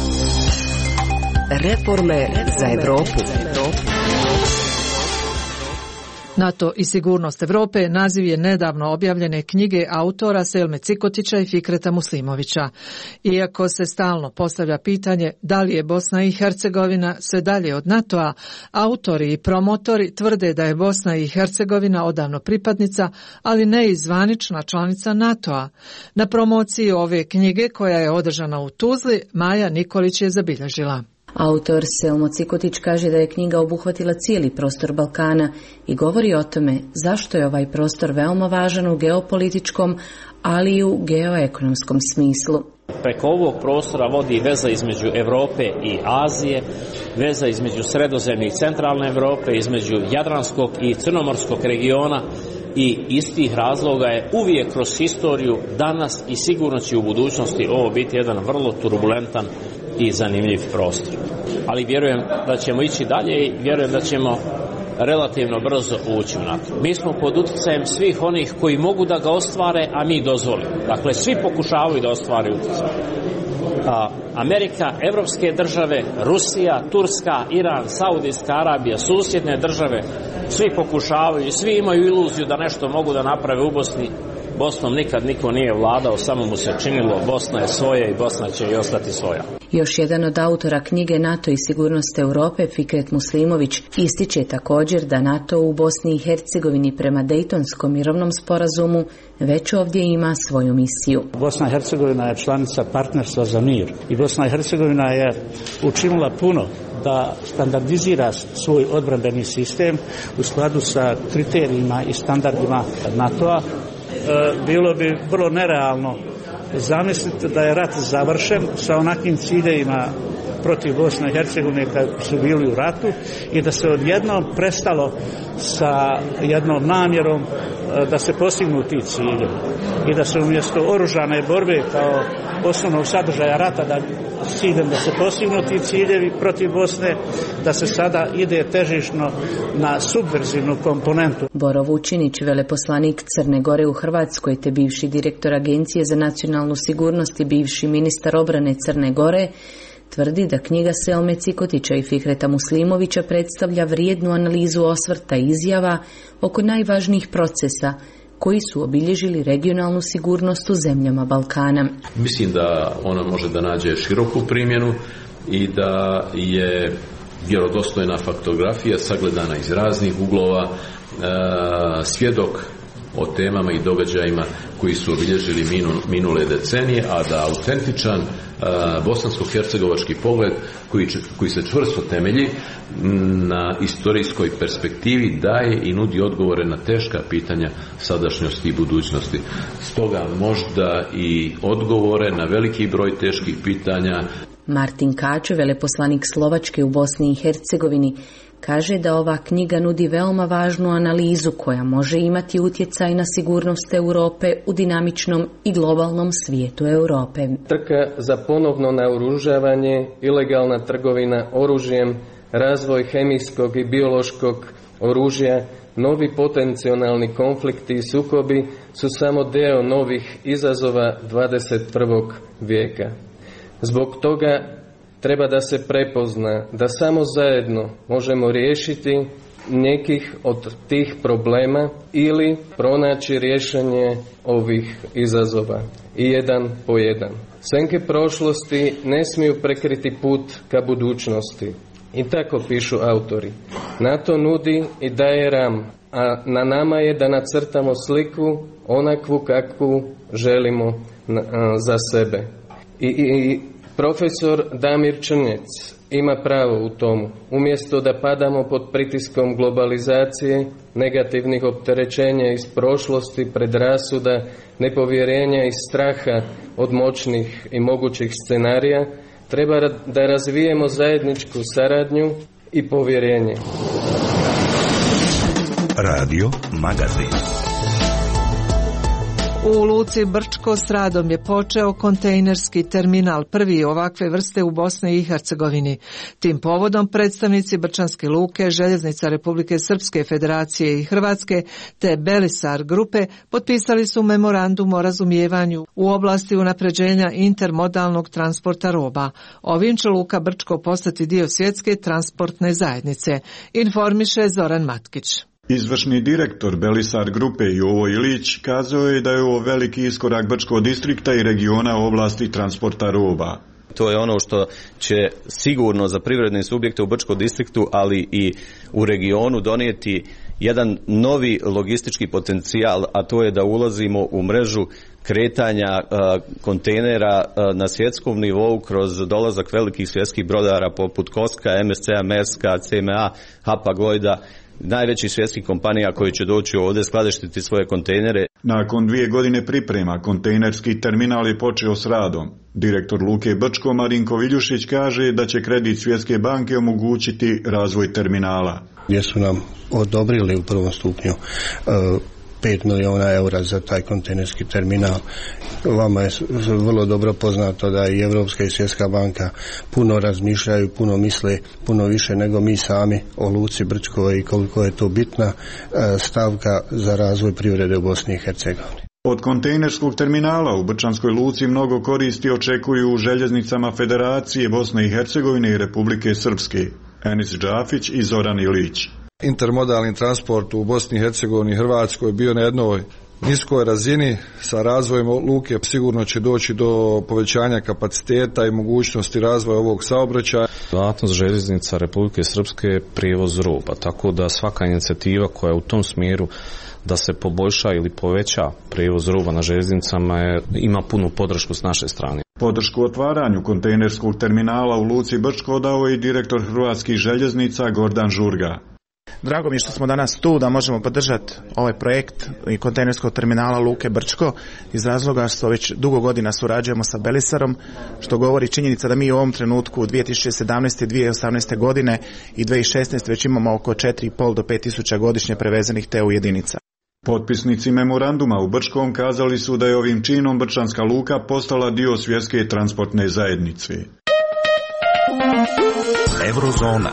Reforme za Europu. NATO i sigurnost Europe naziv je nedavno objavljene knjige autora Selme Cikotića i Fikreta Muslimovića. Iako se stalno postavlja pitanje da li je Bosna i Hercegovina sve dalje od NATO-a, autori i promotori tvrde da je Bosna i Hercegovina odavno pripadnica, ali ne i zvanična članica NATO-a. Na promociji ove knjige, koja je održana u Tuzli, Maja Nikolić je zabilježila. Autor Selmo Cikotić kaže da je knjiga obuhvatila cijeli prostor Balkana i govori o tome zašto je ovaj prostor veoma važan u geopolitičkom, ali i u geoekonomskom smislu. Preko ovog prostora vodi veza između Europe i Azije, veza između sredozemne i centralne Europe, između Jadranskog i Crnomorskog regiona, i iz tih razloga je uvijek kroz historiju, danas i sigurno će u budućnosti ovo biti jedan vrlo turbulentan i zanimljiv prostor. Ali vjerujem da ćemo ići dalje i vjerujem da ćemo relativno brzo ući u NATO. Mi smo pod utjecajem svih onih koji mogu da ga ostvare, a mi dozvolimo. Dakle, svi pokušavaju da ostvare utjecaj. Amerika, evropske države, Rusija, Turska, Iran, Saudijska Arabija, susjedne države, svi pokušavaju i svi imaju iluziju da nešto mogu da naprave u Bosni. Bosnom nikad niko nije vladao, samo mu se činilo Bosna je svoja i Bosna će i ostati svoja. Još jedan od autora knjige NATO i sigurnost Europe, Fikret Muslimović, ističe također da NATO u Bosni i Hercegovini prema Dejtonskom mirovnom sporazumu već ovdje ima svoju misiju. Bosna i Hercegovina je članica partnerstva za mir i Bosna i Hercegovina je učinila puno da standardizira svoj odbrambeni sistem u skladu sa kriterijima i standardima NATO-a. bilo bi vrlo nerealno zamisliti da je rat završen sa onakvim ciljevima protiv Bosne i Hercegovine kad su bili u ratu i da se odjednom prestalo sa jednom namjerom da se postignu ti ciljevi i da se umjesto oružane borbe kao osnovnog sadržaja rata da ciljem da se postignu ti ciljevi protiv Bosne, da se sada ide težišno na subverzivnu komponentu. Boro Vučinić, veleposlanik Crne Gore u Hrvatskoj te bivši direktor Agencije za nacionalnu sigurnost i bivši ministar obrane Crne Gore, tvrdi da knjiga Selme Cikotića i Fikreta Muslimovića predstavlja vrijednu analizu osvrta i izjava oko najvažnijih procesa koji su obilježili regionalnu sigurnost u zemljama Balkana. Mislim da ona može da nađe široku primjenu i da je vjerodostojna faktografija sagledana iz raznih uglova, svjedok o temama i događajima koji su obilježili minule decenije, a da autentičan bosansko-hercegovački pogled koji se čvrsto temelji na istorijskoj perspektivi daje i nudi odgovore na teška pitanja sadašnjosti i budućnosti. Stoga možda i odgovore na veliki broj teških pitanja. Martin Kačo, veleposlanik Slovačke u Bosni i Hercegovini, kaže da ova knjiga nudi veoma važnu analizu koja može imati utjecaj na sigurnost Europe u dinamičnom i globalnom svijetu Europe. Trka za ponovno naoružavanje, ilegalna trgovina oružjem, razvoj hemijskog i biološkog oružja, novi potencijalni konflikti i sukobi su samo dio novih izazova 21. vijeka. Zbog toga treba da se prepozna da samo zajedno možemo riješiti nekih od tih problema ili pronaći rješenje ovih izazova i jedan po jedan. Senke prošlosti ne smiju prekriti put ka budućnosti. I tako pišu autori. NATO nudi i daje ram, a na nama je da nacrtamo sliku onakvu kakvu želimo za sebe. I profesor Damir Črnjec ima pravo u tomu. Umjesto da padamo pod pritiskom globalizacije, negativnih opterećenja iz prošlosti, predrasuda, nepovjerenja i straha od moćnih i mogućih scenarija, treba da razvijemo zajedničku saradnju i povjerenje. Radio Magazin. U luci Brčko s radom je počeo kontejnerski terminal, prvi ovakve vrste u Bosni i Hercegovini. Tim povodom predstavnici Brčanske luke, Željeznica Republike Srpske Federacije i Hrvatske te Belisar grupe potpisali su memorandum o razumijevanju u oblasti unapređenja intermodalnog transporta roba. Ovim će luka Brčko postati dio svjetske transportne zajednice, informiše Zoran Matkić. Izvršni direktor Belisar grupe Jovo Ilić kazao je da je ovo veliki iskorak Brčkog distrikta i regiona u oblasti transporta roba. To je ono što će sigurno za privredne subjekte u Brčkom distriktu, ali i u regionu donijeti jedan novi logistički potencijal, a to je da ulazimo u mrežu kretanja kontejnera na svjetskom nivou kroz dolazak velikih svjetskih brodara poput Koska, MSC-a, Merska, CMA, Hapag-Lloyda, najvećih svjetskih kompanija koji će doći ovdje skladištiti svoje kontejnere. Nakon 2 godine priprema, kontejnerski terminal je počeo s radom. Direktor Luke Brčko Marinko Viljušić kaže da će kredit Svjetske banke omogućiti razvoj terminala. Gdje su nam odobrili u prvom stupnju 5 milijuna eura za taj kontejnerski terminal. Vama je vrlo dobro poznato da i Europska i Svjetska banka puno razmišljaju, puno misle, puno više nego mi sami o luci Brčko i koliko je to bitna stavka za razvoj privrede u Bosni i Hercegovini. Od kontejnerskog terminala u Brčanskoj luci mnogo koristi očekuju u željeznicama Federacije Bosne i Hercegovine i Republike Srpske. Enis Džafić i Zoran Ilić. Intermodalni transport u Bosni i Hercegovini i Hrvatskoj bio na jednoj niskoj razini. Sa razvojem luke sigurno će doći do povećanja kapaciteta i mogućnosti razvoja ovog saobraćaja. Djelatnost željeznica Republike Srpske je prijevoz roba, tako da svaka inicijativa koja je u tom smjeru da se poboljša ili poveća prijevoz roba na željeznicama ima punu podršku s naše strane. Podršku otvaranju kontejnerskog terminala u luci Brčko dao je i direktor Hrvatskih željeznica Gordan Žurga. Drago mi je što smo danas tu da možemo podržati ovaj projekt i kontejnerskog terminala Luke Brčko iz razloga što već dugo godina surađujemo sa Belisarom, što govori činjenica da mi u ovom trenutku 2017. i 2018. godine i 2016. već imamo oko 4,5 do 5 tisuća godišnje prevezenih TEU jedinica. Potpisnici memoranduma u Brčkom kazali su da je ovim činom Brčanska luka postala dio svjetske transportne zajednice. Eurozona.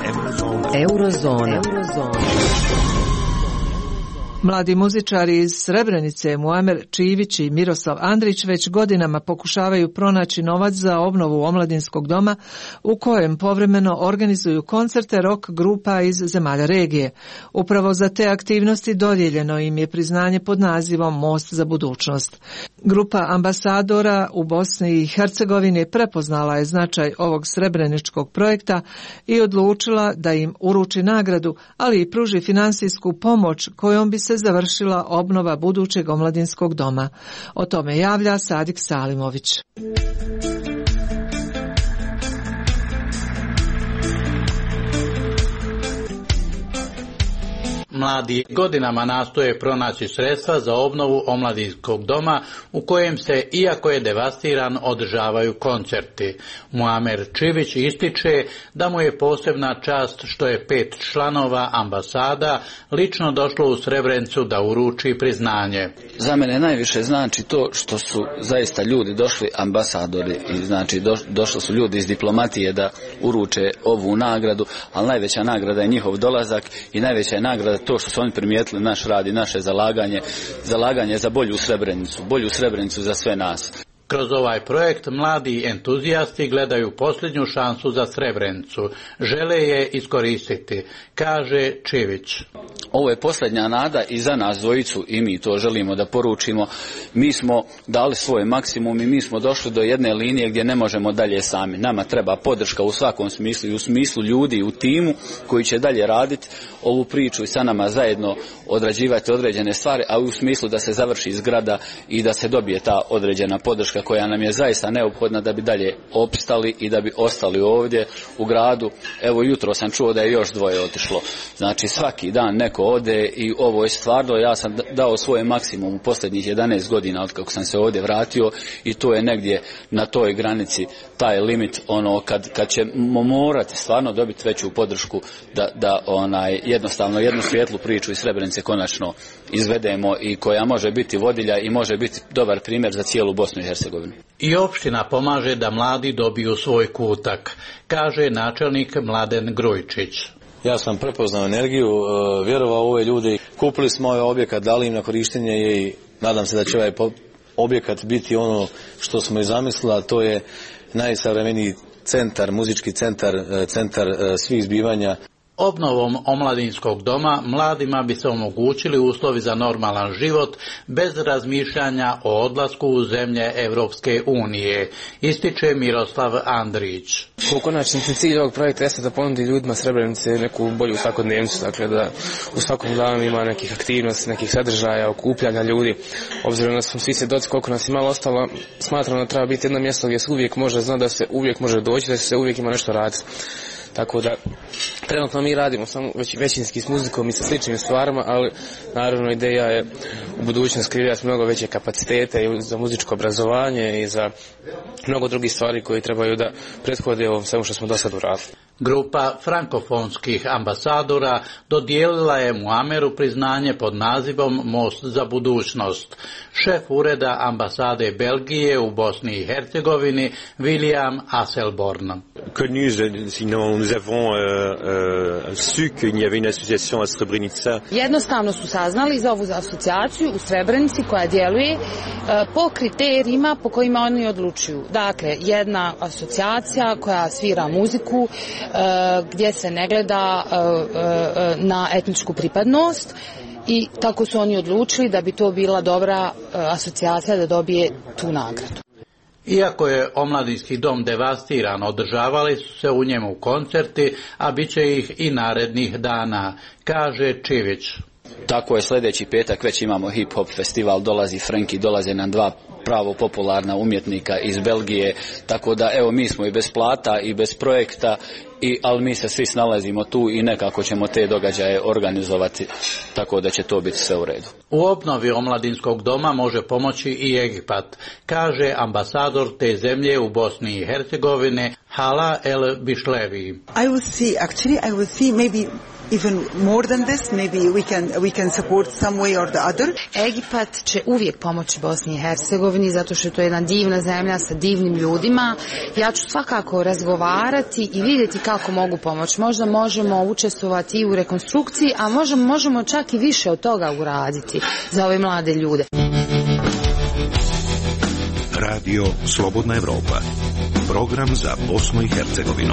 Mladi muzičari iz Srebrenice Muamer Čivić i Miroslav Andrić već godinama pokušavaju pronaći novac za obnovu omladinskog doma u kojem povremeno organizuju koncerte rock grupa iz zemalja regije. Upravo za te aktivnosti dodijeljeno im je priznanje pod nazivom Most za budućnost. Grupa ambasadora u Bosni i Hercegovini prepoznala je značaj ovog srebreničkog projekta i odlučila da im uruči nagradu, ali i pruži finansijsku pomoć kojom bi se završila obnova budućeg omladinskog doma. O tome javlja Sadik Salimović. Mladi godinama nastoje pronaći sredstva za obnovu omladinskog doma u kojem se, iako je devastiran, održavaju koncerti. Muamer Čivić ističe da mu je posebna čast što je 5 članova ambasada lično došlo u Srebrenicu da uruči priznanje. Za mene najviše znači to što su zaista ljudi došli, ambasadori, i znači došli su ljudi iz diplomatije da uruče ovu nagradu, ali najveća nagrada je njihov dolazak i najveća je nagrada to što su oni primijetili naš rad i naše zalaganje za bolju Srebrenicu za sve nas. Kroz ovaj projekt mladi entuzijasti gledaju posljednju šansu za Srebrenicu. Žele je iskoristiti, kaže Čivić. Ovo je posljednja nada i za nas dvojicu i mi to želimo da poručimo. Mi smo dali svoj maksimum i mi smo došli do jedne linije gdje ne možemo dalje sami. Nama treba podrška u svakom smislu i u smislu ljudi u timu koji će dalje raditi ovu priču i sa nama zajedno odrađivati određene stvari, a u smislu da se završi zgrada i da se dobije ta određena podrška koja nam je zaista neophodna da bi dalje opstali i da bi ostali ovdje u gradu. Evo jutro sam čuo da je još 2 otišlo. Znači svaki dan neko ode i ovo je stvarno, ja sam dao svoj maksimum u posljednjih 11 godina od kako sam se ovdje vratio i to je negdje na toj granici taj limit kad ćemo morati stvarno dobiti veću podršku da jednostavno jednu svijetlu priču iz Srebrenice konačno izvedemo i koja može biti vodilja i može biti dobar primjer za cijelu Bosnu i Hercegovinu. I opština pomaže da mladi dobiju svoj kutak, kaže načelnik Mladen Grujčić. Ja sam prepoznao energiju, vjerovao u ove ljude, kupili smo ovaj objekat, dali im na korištenje i nadam se da će ovaj objekat biti ono što smo i zamislili, a to je najsavremeniji centar, muzički centar svih zbivanja. Obnovom omladinskog doma mladima bi se omogućili uslovi za normalan život bez razmišljanja o odlasku u zemlje Evropske unije, ističe Miroslav Andrić. U konačnici cilj ovog projekta jeste da ponudi ljudima Srebrenice neku bolju svakodnevnicu, dakle da u svakom danu ima nekih aktivnosti, nekih sadržaja, okupljanja ljudi. Obzirom da smo svi svjedoci koliko nas je malo ostalo, smatram da treba biti jedno mjesto gdje se uvijek može znati da se uvijek može doći, da se uvijek ima nešto raditi. Tako da trenutno mi radimo samo većinski s muzikom i sa sličnim stvarima, ali naravno ideja je u budućnosti kreirati mnogo veće kapacitete i za muzičko obrazovanje i za mnogo drugih stvari koje trebaju da prethode ovom svemu što smo do sad uradili. Grupa frankofonskih ambasadora dodijelila je Muameru priznanje pod nazivom Most za budućnost. Šef ureda ambasade Belgije u Bosni i Hercegovini William Asselborn. Nous avons su qu'il y avait une association à Srebrenica. Jednostavno su saznali za ovu asocijaciju u Srebrenici koja djeluje po kriterijima po kojima oni odlučuju. Dakle, jedna asocijacija koja svira muziku gdje se ne gleda na etničku pripadnost i tako su oni odlučili da bi to bila dobra asocijacija da dobije tu nagradu. Iako je omladinski dom devastiran, održavali su se u njemu koncerti, a bit će ih i narednih dana, kaže Čivić. Tako je, sljedeći petak već imamo hip hop festival, dolazi Frenki, dolaze nam 2 pravo popularna umjetnika iz Belgije, tako da evo mi smo i bez plata i bez projekta, ali mi se svi snalazimo tu i nekako ćemo te događaje organizovati, tako da će to biti sve u redu. U obnovi omladinskog doma može pomoći i Egipat, kaže ambasador te zemlje u Bosni i Hercegovini Hala El Bišlevi. I will see maybe even more than this, maybe we can support some way or the other. Egipat će uvijek pomoći Bosni i Hercegovini zato što je to jedna divna zemlja sa divnim ljudima. Ja ću svakako razgovarati i vidjeti kako mogu pomoći. Možda možemo učestvovati i u rekonstrukciji, a možemo čak i više od toga uraditi za ove mlade ljude. Radio Slobodna Evropa. Program za Bosnu i Hercegovinu.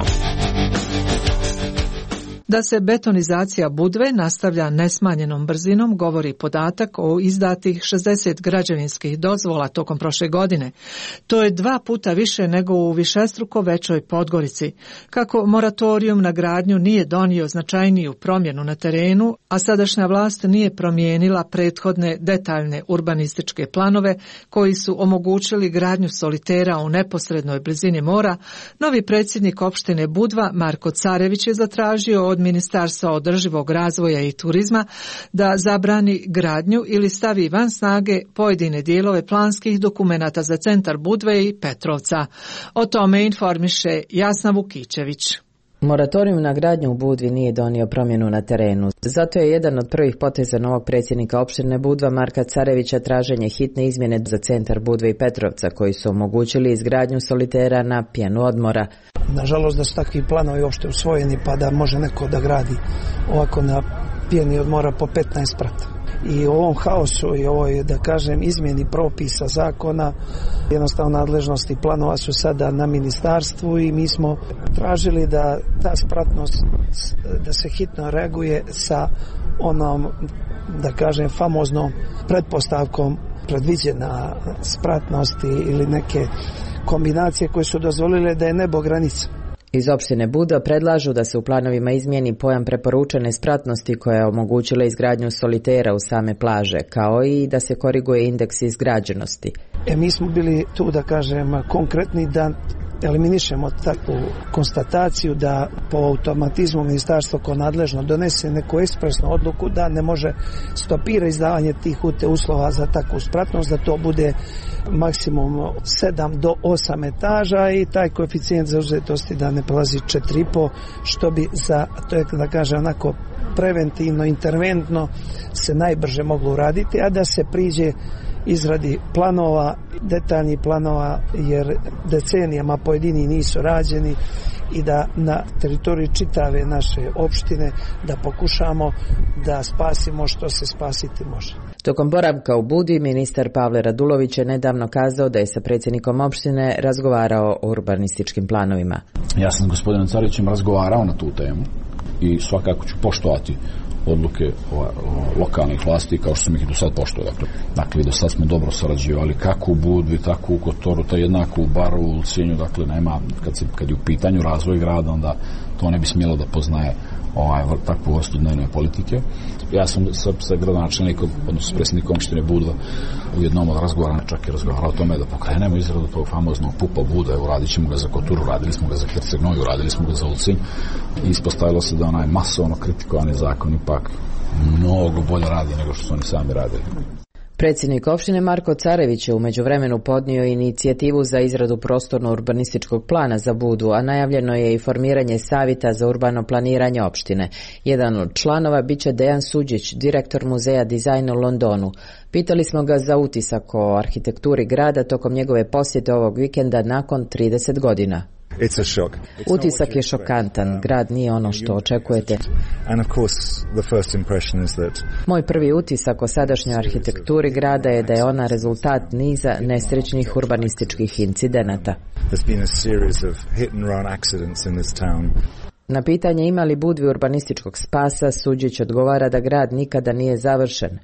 Da se betonizacija Budve nastavlja nesmanjenom brzinom govori podatak o izdatih 60 građevinskih dozvola tokom prošle godine. To je 2 puta više nego u višestruko većoj Podgorici. Kako moratorijum na gradnju nije donio značajniju promjenu na terenu, a sadašnja vlast nije promijenila prethodne detaljne urbanističke planove koji su omogućili gradnju solitera u neposrednoj blizini mora, novi predsjednik opštine Budva Marko Carević je zatražio od Ministarstva održivog razvoja i turizma da zabrani gradnju ili stavi van snage pojedine dijelove planskih dokumenata za centar Budve i Petrovca. O tome informiše Jasna Vukićević. Moratorium na gradnju u Budvi nije donio promjenu na terenu. Zato je jedan od prvih poteza novog predsjednika opštine Budva Marka Carevića traženje hitne izmjene za centar Budve i Petrovca koji su omogućili izgradnju solitera na pjenu odmora. Nažalost da su takvi planovi uopšte usvojeni pa da može neko da gradi ovako na pjeni odmora po 15 sprata. I u ovom haosu i ovoj, da kažem, izmjeni propisa zakona, jednostavno nadležnosti planova su sada na ministarstvu i mi smo tražili da ta spratnost, da se hitno reaguje sa onom, da kažem, famoznom pretpostavkom predviđena spratnosti ili neke kombinacije koje su dozvolile da je nebo granica. Iz opštine Budva predlažu da se u planovima izmijeni pojam preporučene spratnosti koja je omogućila izgradnju solitera u same plaže, kao i da se koriguje indeks izgrađenosti. Mi smo bili tu, da kažem, konkretni da eliminišemo takvu konstataciju da po automatizmu ministarstvo ko nadležno donese neku ekspresnu odluku da ne može stopira izdavanje tih uslova za takvu spratnost, da to bude maksimum 7 do 8 etaža i taj koeficijent zauzetosti da ne prelazi 4,5, što bi za, to je da kaže onako preventivno, interventno se najbrže moglo uraditi, a da se priđe izradi planova, detaljnih planova, jer decenijama pojedini nisu rađeni i da na teritoriji čitave naše opštine da pokušamo da spasimo što se spasiti može. Tokom boravka u Budvi ministar Pavle Radulović je nedavno kazao da je sa predsjednikom opštine razgovarao o urbanističkim planovima. Ja sam s gospodinom Carićem razgovarao na tu temu i svakako ću poštovati odluke lokalnih vlasti kao što sam ih do sad poštovao. Dakle, do sad smo dobro sarađivali kako u Budvi, tako u Kotoru, to jednako u Baru, u Ulcinju, dakle nema, kad je u pitanju razvoj grada, onda to ne bi smjelo da poznaje takvu vrstu dnevne politike. Ja sam sa gradonačelnikom, odnosno predsjednikom opštine Budva u jednom od razgovora čak i razgovarao o tome da pokrenemo izradu tog famoznog PUP-a Buda. Uradit ćemo ga za Koturu, radili smo ga za Herceg-Novi, radili smo ga za Ulcinj i ispostavilo se da onaj masovno kritikovani zakon ipak mnogo bolje radi nego što su oni sami radili. Predsjednik opštine Marko Carević je u međuvremenu podnio inicijativu za izradu prostorno-urbanističkog plana za Budvu, a najavljeno je i formiranje savjeta za urbano planiranje opštine. Jedan od članova biće Dejan Suđić, direktor muzeja dizajna u Londonu. Pitali smo ga za utisak o arhitekturi grada tokom njegove posjete ovog vikenda nakon 30 godina. Utisak je šokantan, grad nije ono što očekujete. Moj prvi utisak o sadašnjoj arhitekturi grada je da je ona rezultat niza nesrećnih urbanističkih incidenata. Na pitanje ima li Budvi urbanističkog spasa, Suđić odgovara da grad nikada nije završen.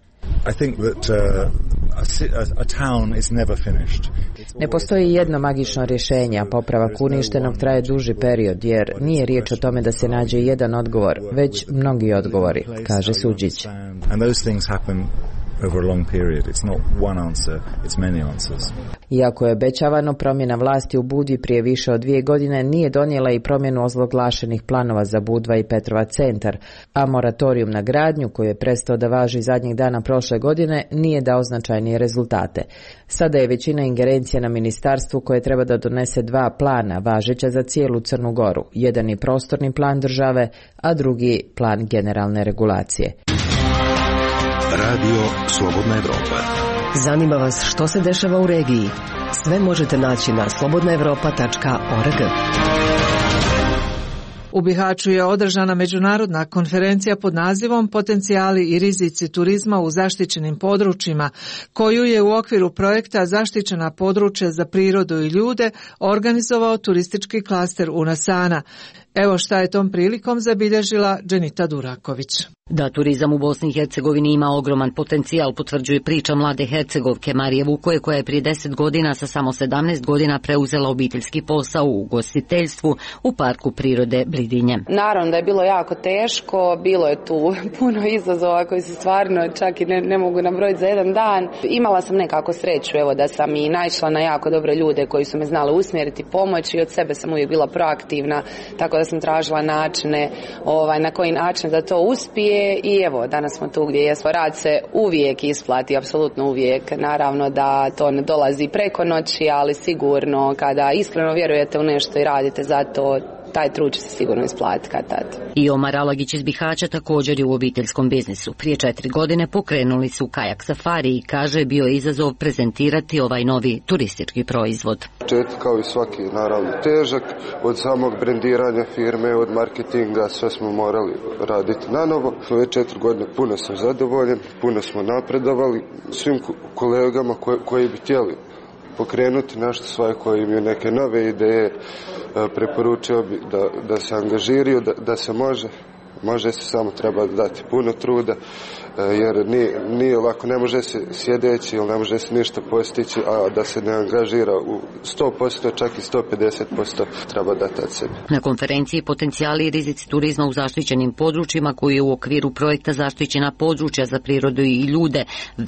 Ne postoji jedno magično rješenje, a popravak uništenog traje duži period, jer nije riječ o tome da se nađe jedan odgovor, već mnogi odgovori, kaže Suđić. over a long period. It's not one answer, it's many answers. Iako je obećavano, promjena vlasti u Budvi prije više od 2 godine nije donijela i promjenu ozloglašenih planova za Budva i Petrova centar, a moratorium na gradnju, koji je prestao da važi zadnjih dana prošle godine, nije dao značajnije rezultate. Sada je većina ingerencija na ministarstvu koje treba da donese 2 plana važeća za cijelu Crnu Goru. Jedan je prostorni plan države, a drugi plan generalne regulacije. Radio Slobodna Evropa. Zanima vas što se dešava u regiji? Sve možete naći na slobodnaevropa.org. U Bihaću je održana međunarodna konferencija pod nazivom Potencijali i rizici turizma u zaštićenim područjima, koju je u okviru projekta Zaštićena područja za prirodu i ljude organizovao turistički klaster Unasana. Evo šta je tom prilikom zabilježila Dženita Duraković. Da turizam u Bosni i Hercegovini ima ogroman potencijal, potvrđuje priča mlade Hercegovke Marije Vukoje, koja je prije 10 godina sa samo 17 godina preuzela obiteljski posao u ugostiteljstvu u Parku prirode Blidinje. Naravno da je bilo jako teško, bilo je tu puno izazova koji se stvarno čak i ne mogu nabrojiti za jedan dan. Imala sam nekako sreću, evo, da sam i naišla na jako dobre ljude koji su me znali usmjeriti, pomoći, i od sebe sam uvijek bila proaktivna, tako da sam tražila načine na koji način da to uspije. I evo, danas smo tu gdje jesmo. Rad se uvijek isplati, apsolutno uvijek. Naravno da to ne dolazi preko noći, ali sigurno kada iskreno vjerujete u nešto i radite za to, taj trud će se sigurno isplatiti kad tad. I Omar Alagić iz Bihaća također je u obiteljskom biznisu. Prije 4 godine pokrenuli su kajak safari i kaže bio je izazov prezentirati ovaj novi turistički proizvod. Početak kao i svaki naravno težak, od samog brendiranja firme, od marketinga, sve smo morali raditi na novo. Već 4 godine puno sam zadovoljen, puno smo napredovali. Svim kolegama koji bi htjeli pokrenuti nešto svoje, koji imaju neke nove ideje, preporučio bi da se angažiraju, da se može se, samo treba dati puno truda, jer nije lako, ne može se sjedeći ili ne može se ništa postići, a da se ne angažira u 100%, čak i 150% treba dati od sebe. Na konferenciji Potencijali i rizici turizma u zaštićenim područjima, koji je u okviru projekta Zaštićena područja za prirodu i ljude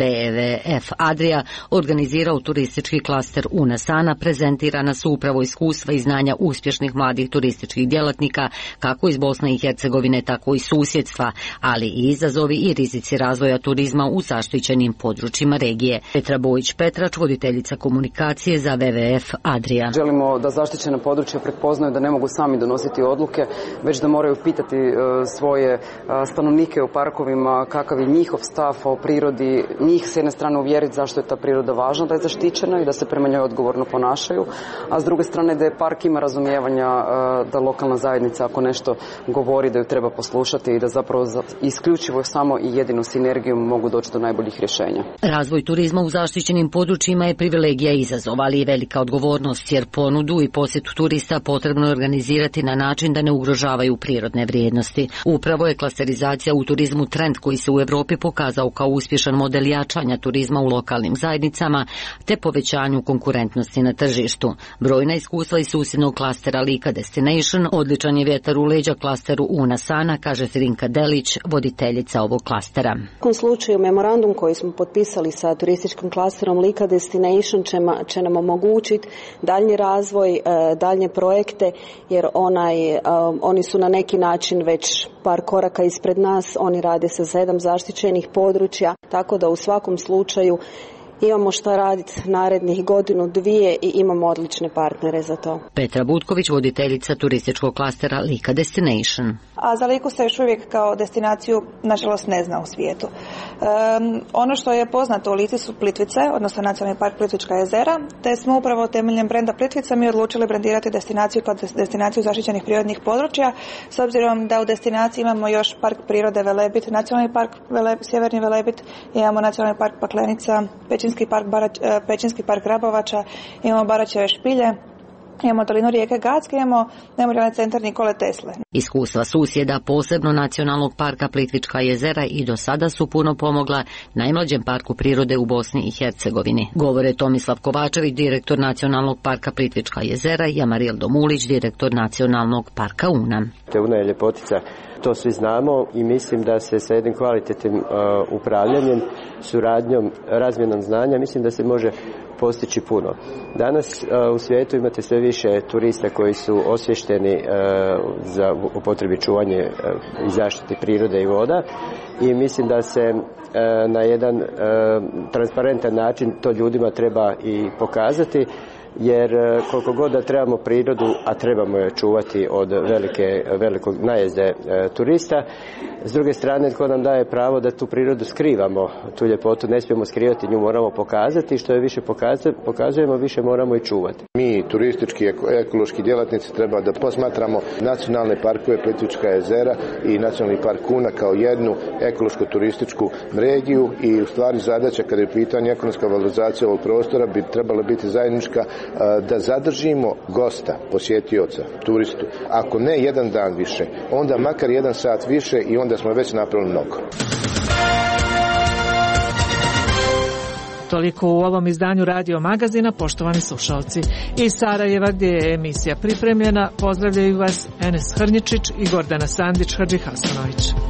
WWF Adria organizirao turistički klaster Unasana, prezentirana su upravo iskustva i znanja uspješnih mladih turističkih djelatnika kako iz Bosne i Hercegovine, tako i susjedstva, ali i izazovi i rizici razvoja turizma u zaštićenim područjima regije. Petra Bojić-Petrač, voditeljica komunikacije za WWF Adria. Želimo da zaštićena područja prepoznaju da ne mogu sami donositi odluke, već da moraju pitati svoje stanovnike u parkovima kakav je njihov stav o prirodi, njih s jedne strane uvjeriti zašto je ta priroda važna, da je zaštićena i da se prema njoj odgovorno ponašaju, a s druge strane da je park ima razumijevanja da lokalna zajednica ako nešto govori da ju treba poslušati i da zapravo isključivo samo i jedino sinergijom mogu doći do najboljih rješenja. Razvoj turizma u zaštićenim područjima je privilegija i izazov, ali i velika odgovornost, jer ponudu i posjetu turista potrebno je organizirati na način da ne ugrožavaju prirodne vrijednosti. Upravo je klasterizacija u turizmu trend koji se u Europi pokazao kao uspješan model jačanja turizma u lokalnim zajednicama te povećanju konkurentnosti na tržištu. Brojna iskustva iz susjednog klastera Lika Destination odličan je vjetar u leđa klasteru Unasana, kaže Zrinka Delić, voditeljica ovog klastera. U tom slučaju memorandum koji smo potpisali sa turističkim klasterom Lika Destination će nam omogućiti daljnji razvoj, daljnje projekte, jer oni su na neki način već par koraka ispred nas, oni rade sa 7 zaštićenih područja, tako da u svakom slučaju imamo šta raditi narednih godinu, 2 i imamo odlične partnere za to. Petra Butković, voditeljica turističkog klastera Lika Destination. A za Liku se još uvijek kao destinaciju nažalost ne zna u svijetu. Ono što je poznato u Lici su Plitvice, odnosno Nacionalni park Plitvička jezera, te smo upravo temeljem brenda Plitvica mi odlučili brendirati destinaciju kao destinaciju zaštićenih prirodnih područja, s obzirom da u destinaciji imamo još park prirode Velebit, Nacionalni park Sjeverni Velebit, imamo Nacionalni park Paklenica, Pećinski park Grabovača, imamo Baraćeve špilje, imamo dolinu rijeke Gacke, imamo memorijalni centar Nikole Tesle. Iskustva susjeda, posebno Nacionalnog parka Plitvička jezera, i do sada su puno pomogla najmlađem parku prirode u Bosni i Hercegovini. Govore Tomislav Kovačević, direktor Nacionalnog parka Plitvička jezera, i Amarildo Mulić, direktor Nacionalnog parka Una. Una je ljepotica, to svi znamo, i mislim da se sa jednim kvalitetnim upravljanjem, suradnjom, razmjenom znanja, mislim da se može postići puno. Danas u svijetu imate sve više turista koji su osvješteni za upotrebi čuvanje i zaštite prirode i voda, i mislim da se na jedan transparentan način to ljudima treba i pokazati, jer koliko god da trebamo prirodu, a trebamo je čuvati od velikog najezde turista, s druge strane tko nam daje pravo da tu prirodu skrivamo, tu ljepotu ne smijemo skrivati, nju moramo pokazati, što je više pokazujemo, više moramo i čuvati. Mi, turistički ekološki djelatnici, treba da posmatramo nacionalne parkove Plitvička jezera i nacionalni park Una kao jednu ekološko-turističku regiju, i u stvari zadaća kada je u pitanju ekonomska valorizacija ovog prostora bi trebala biti zajednička, da zadržimo gosta, posjetioca, turistu. Ako ne jedan dan više, onda makar 1 sat više, i onda smo već napravili mnogo. Toliko u ovom izdanju Radio Magazina, poštovani slušalci. Iz Sarajeva, gdje je emisija pripremljena, pozdravljaju vas Enes Hrnjičić i Gordana Sandić Hadžihasanović.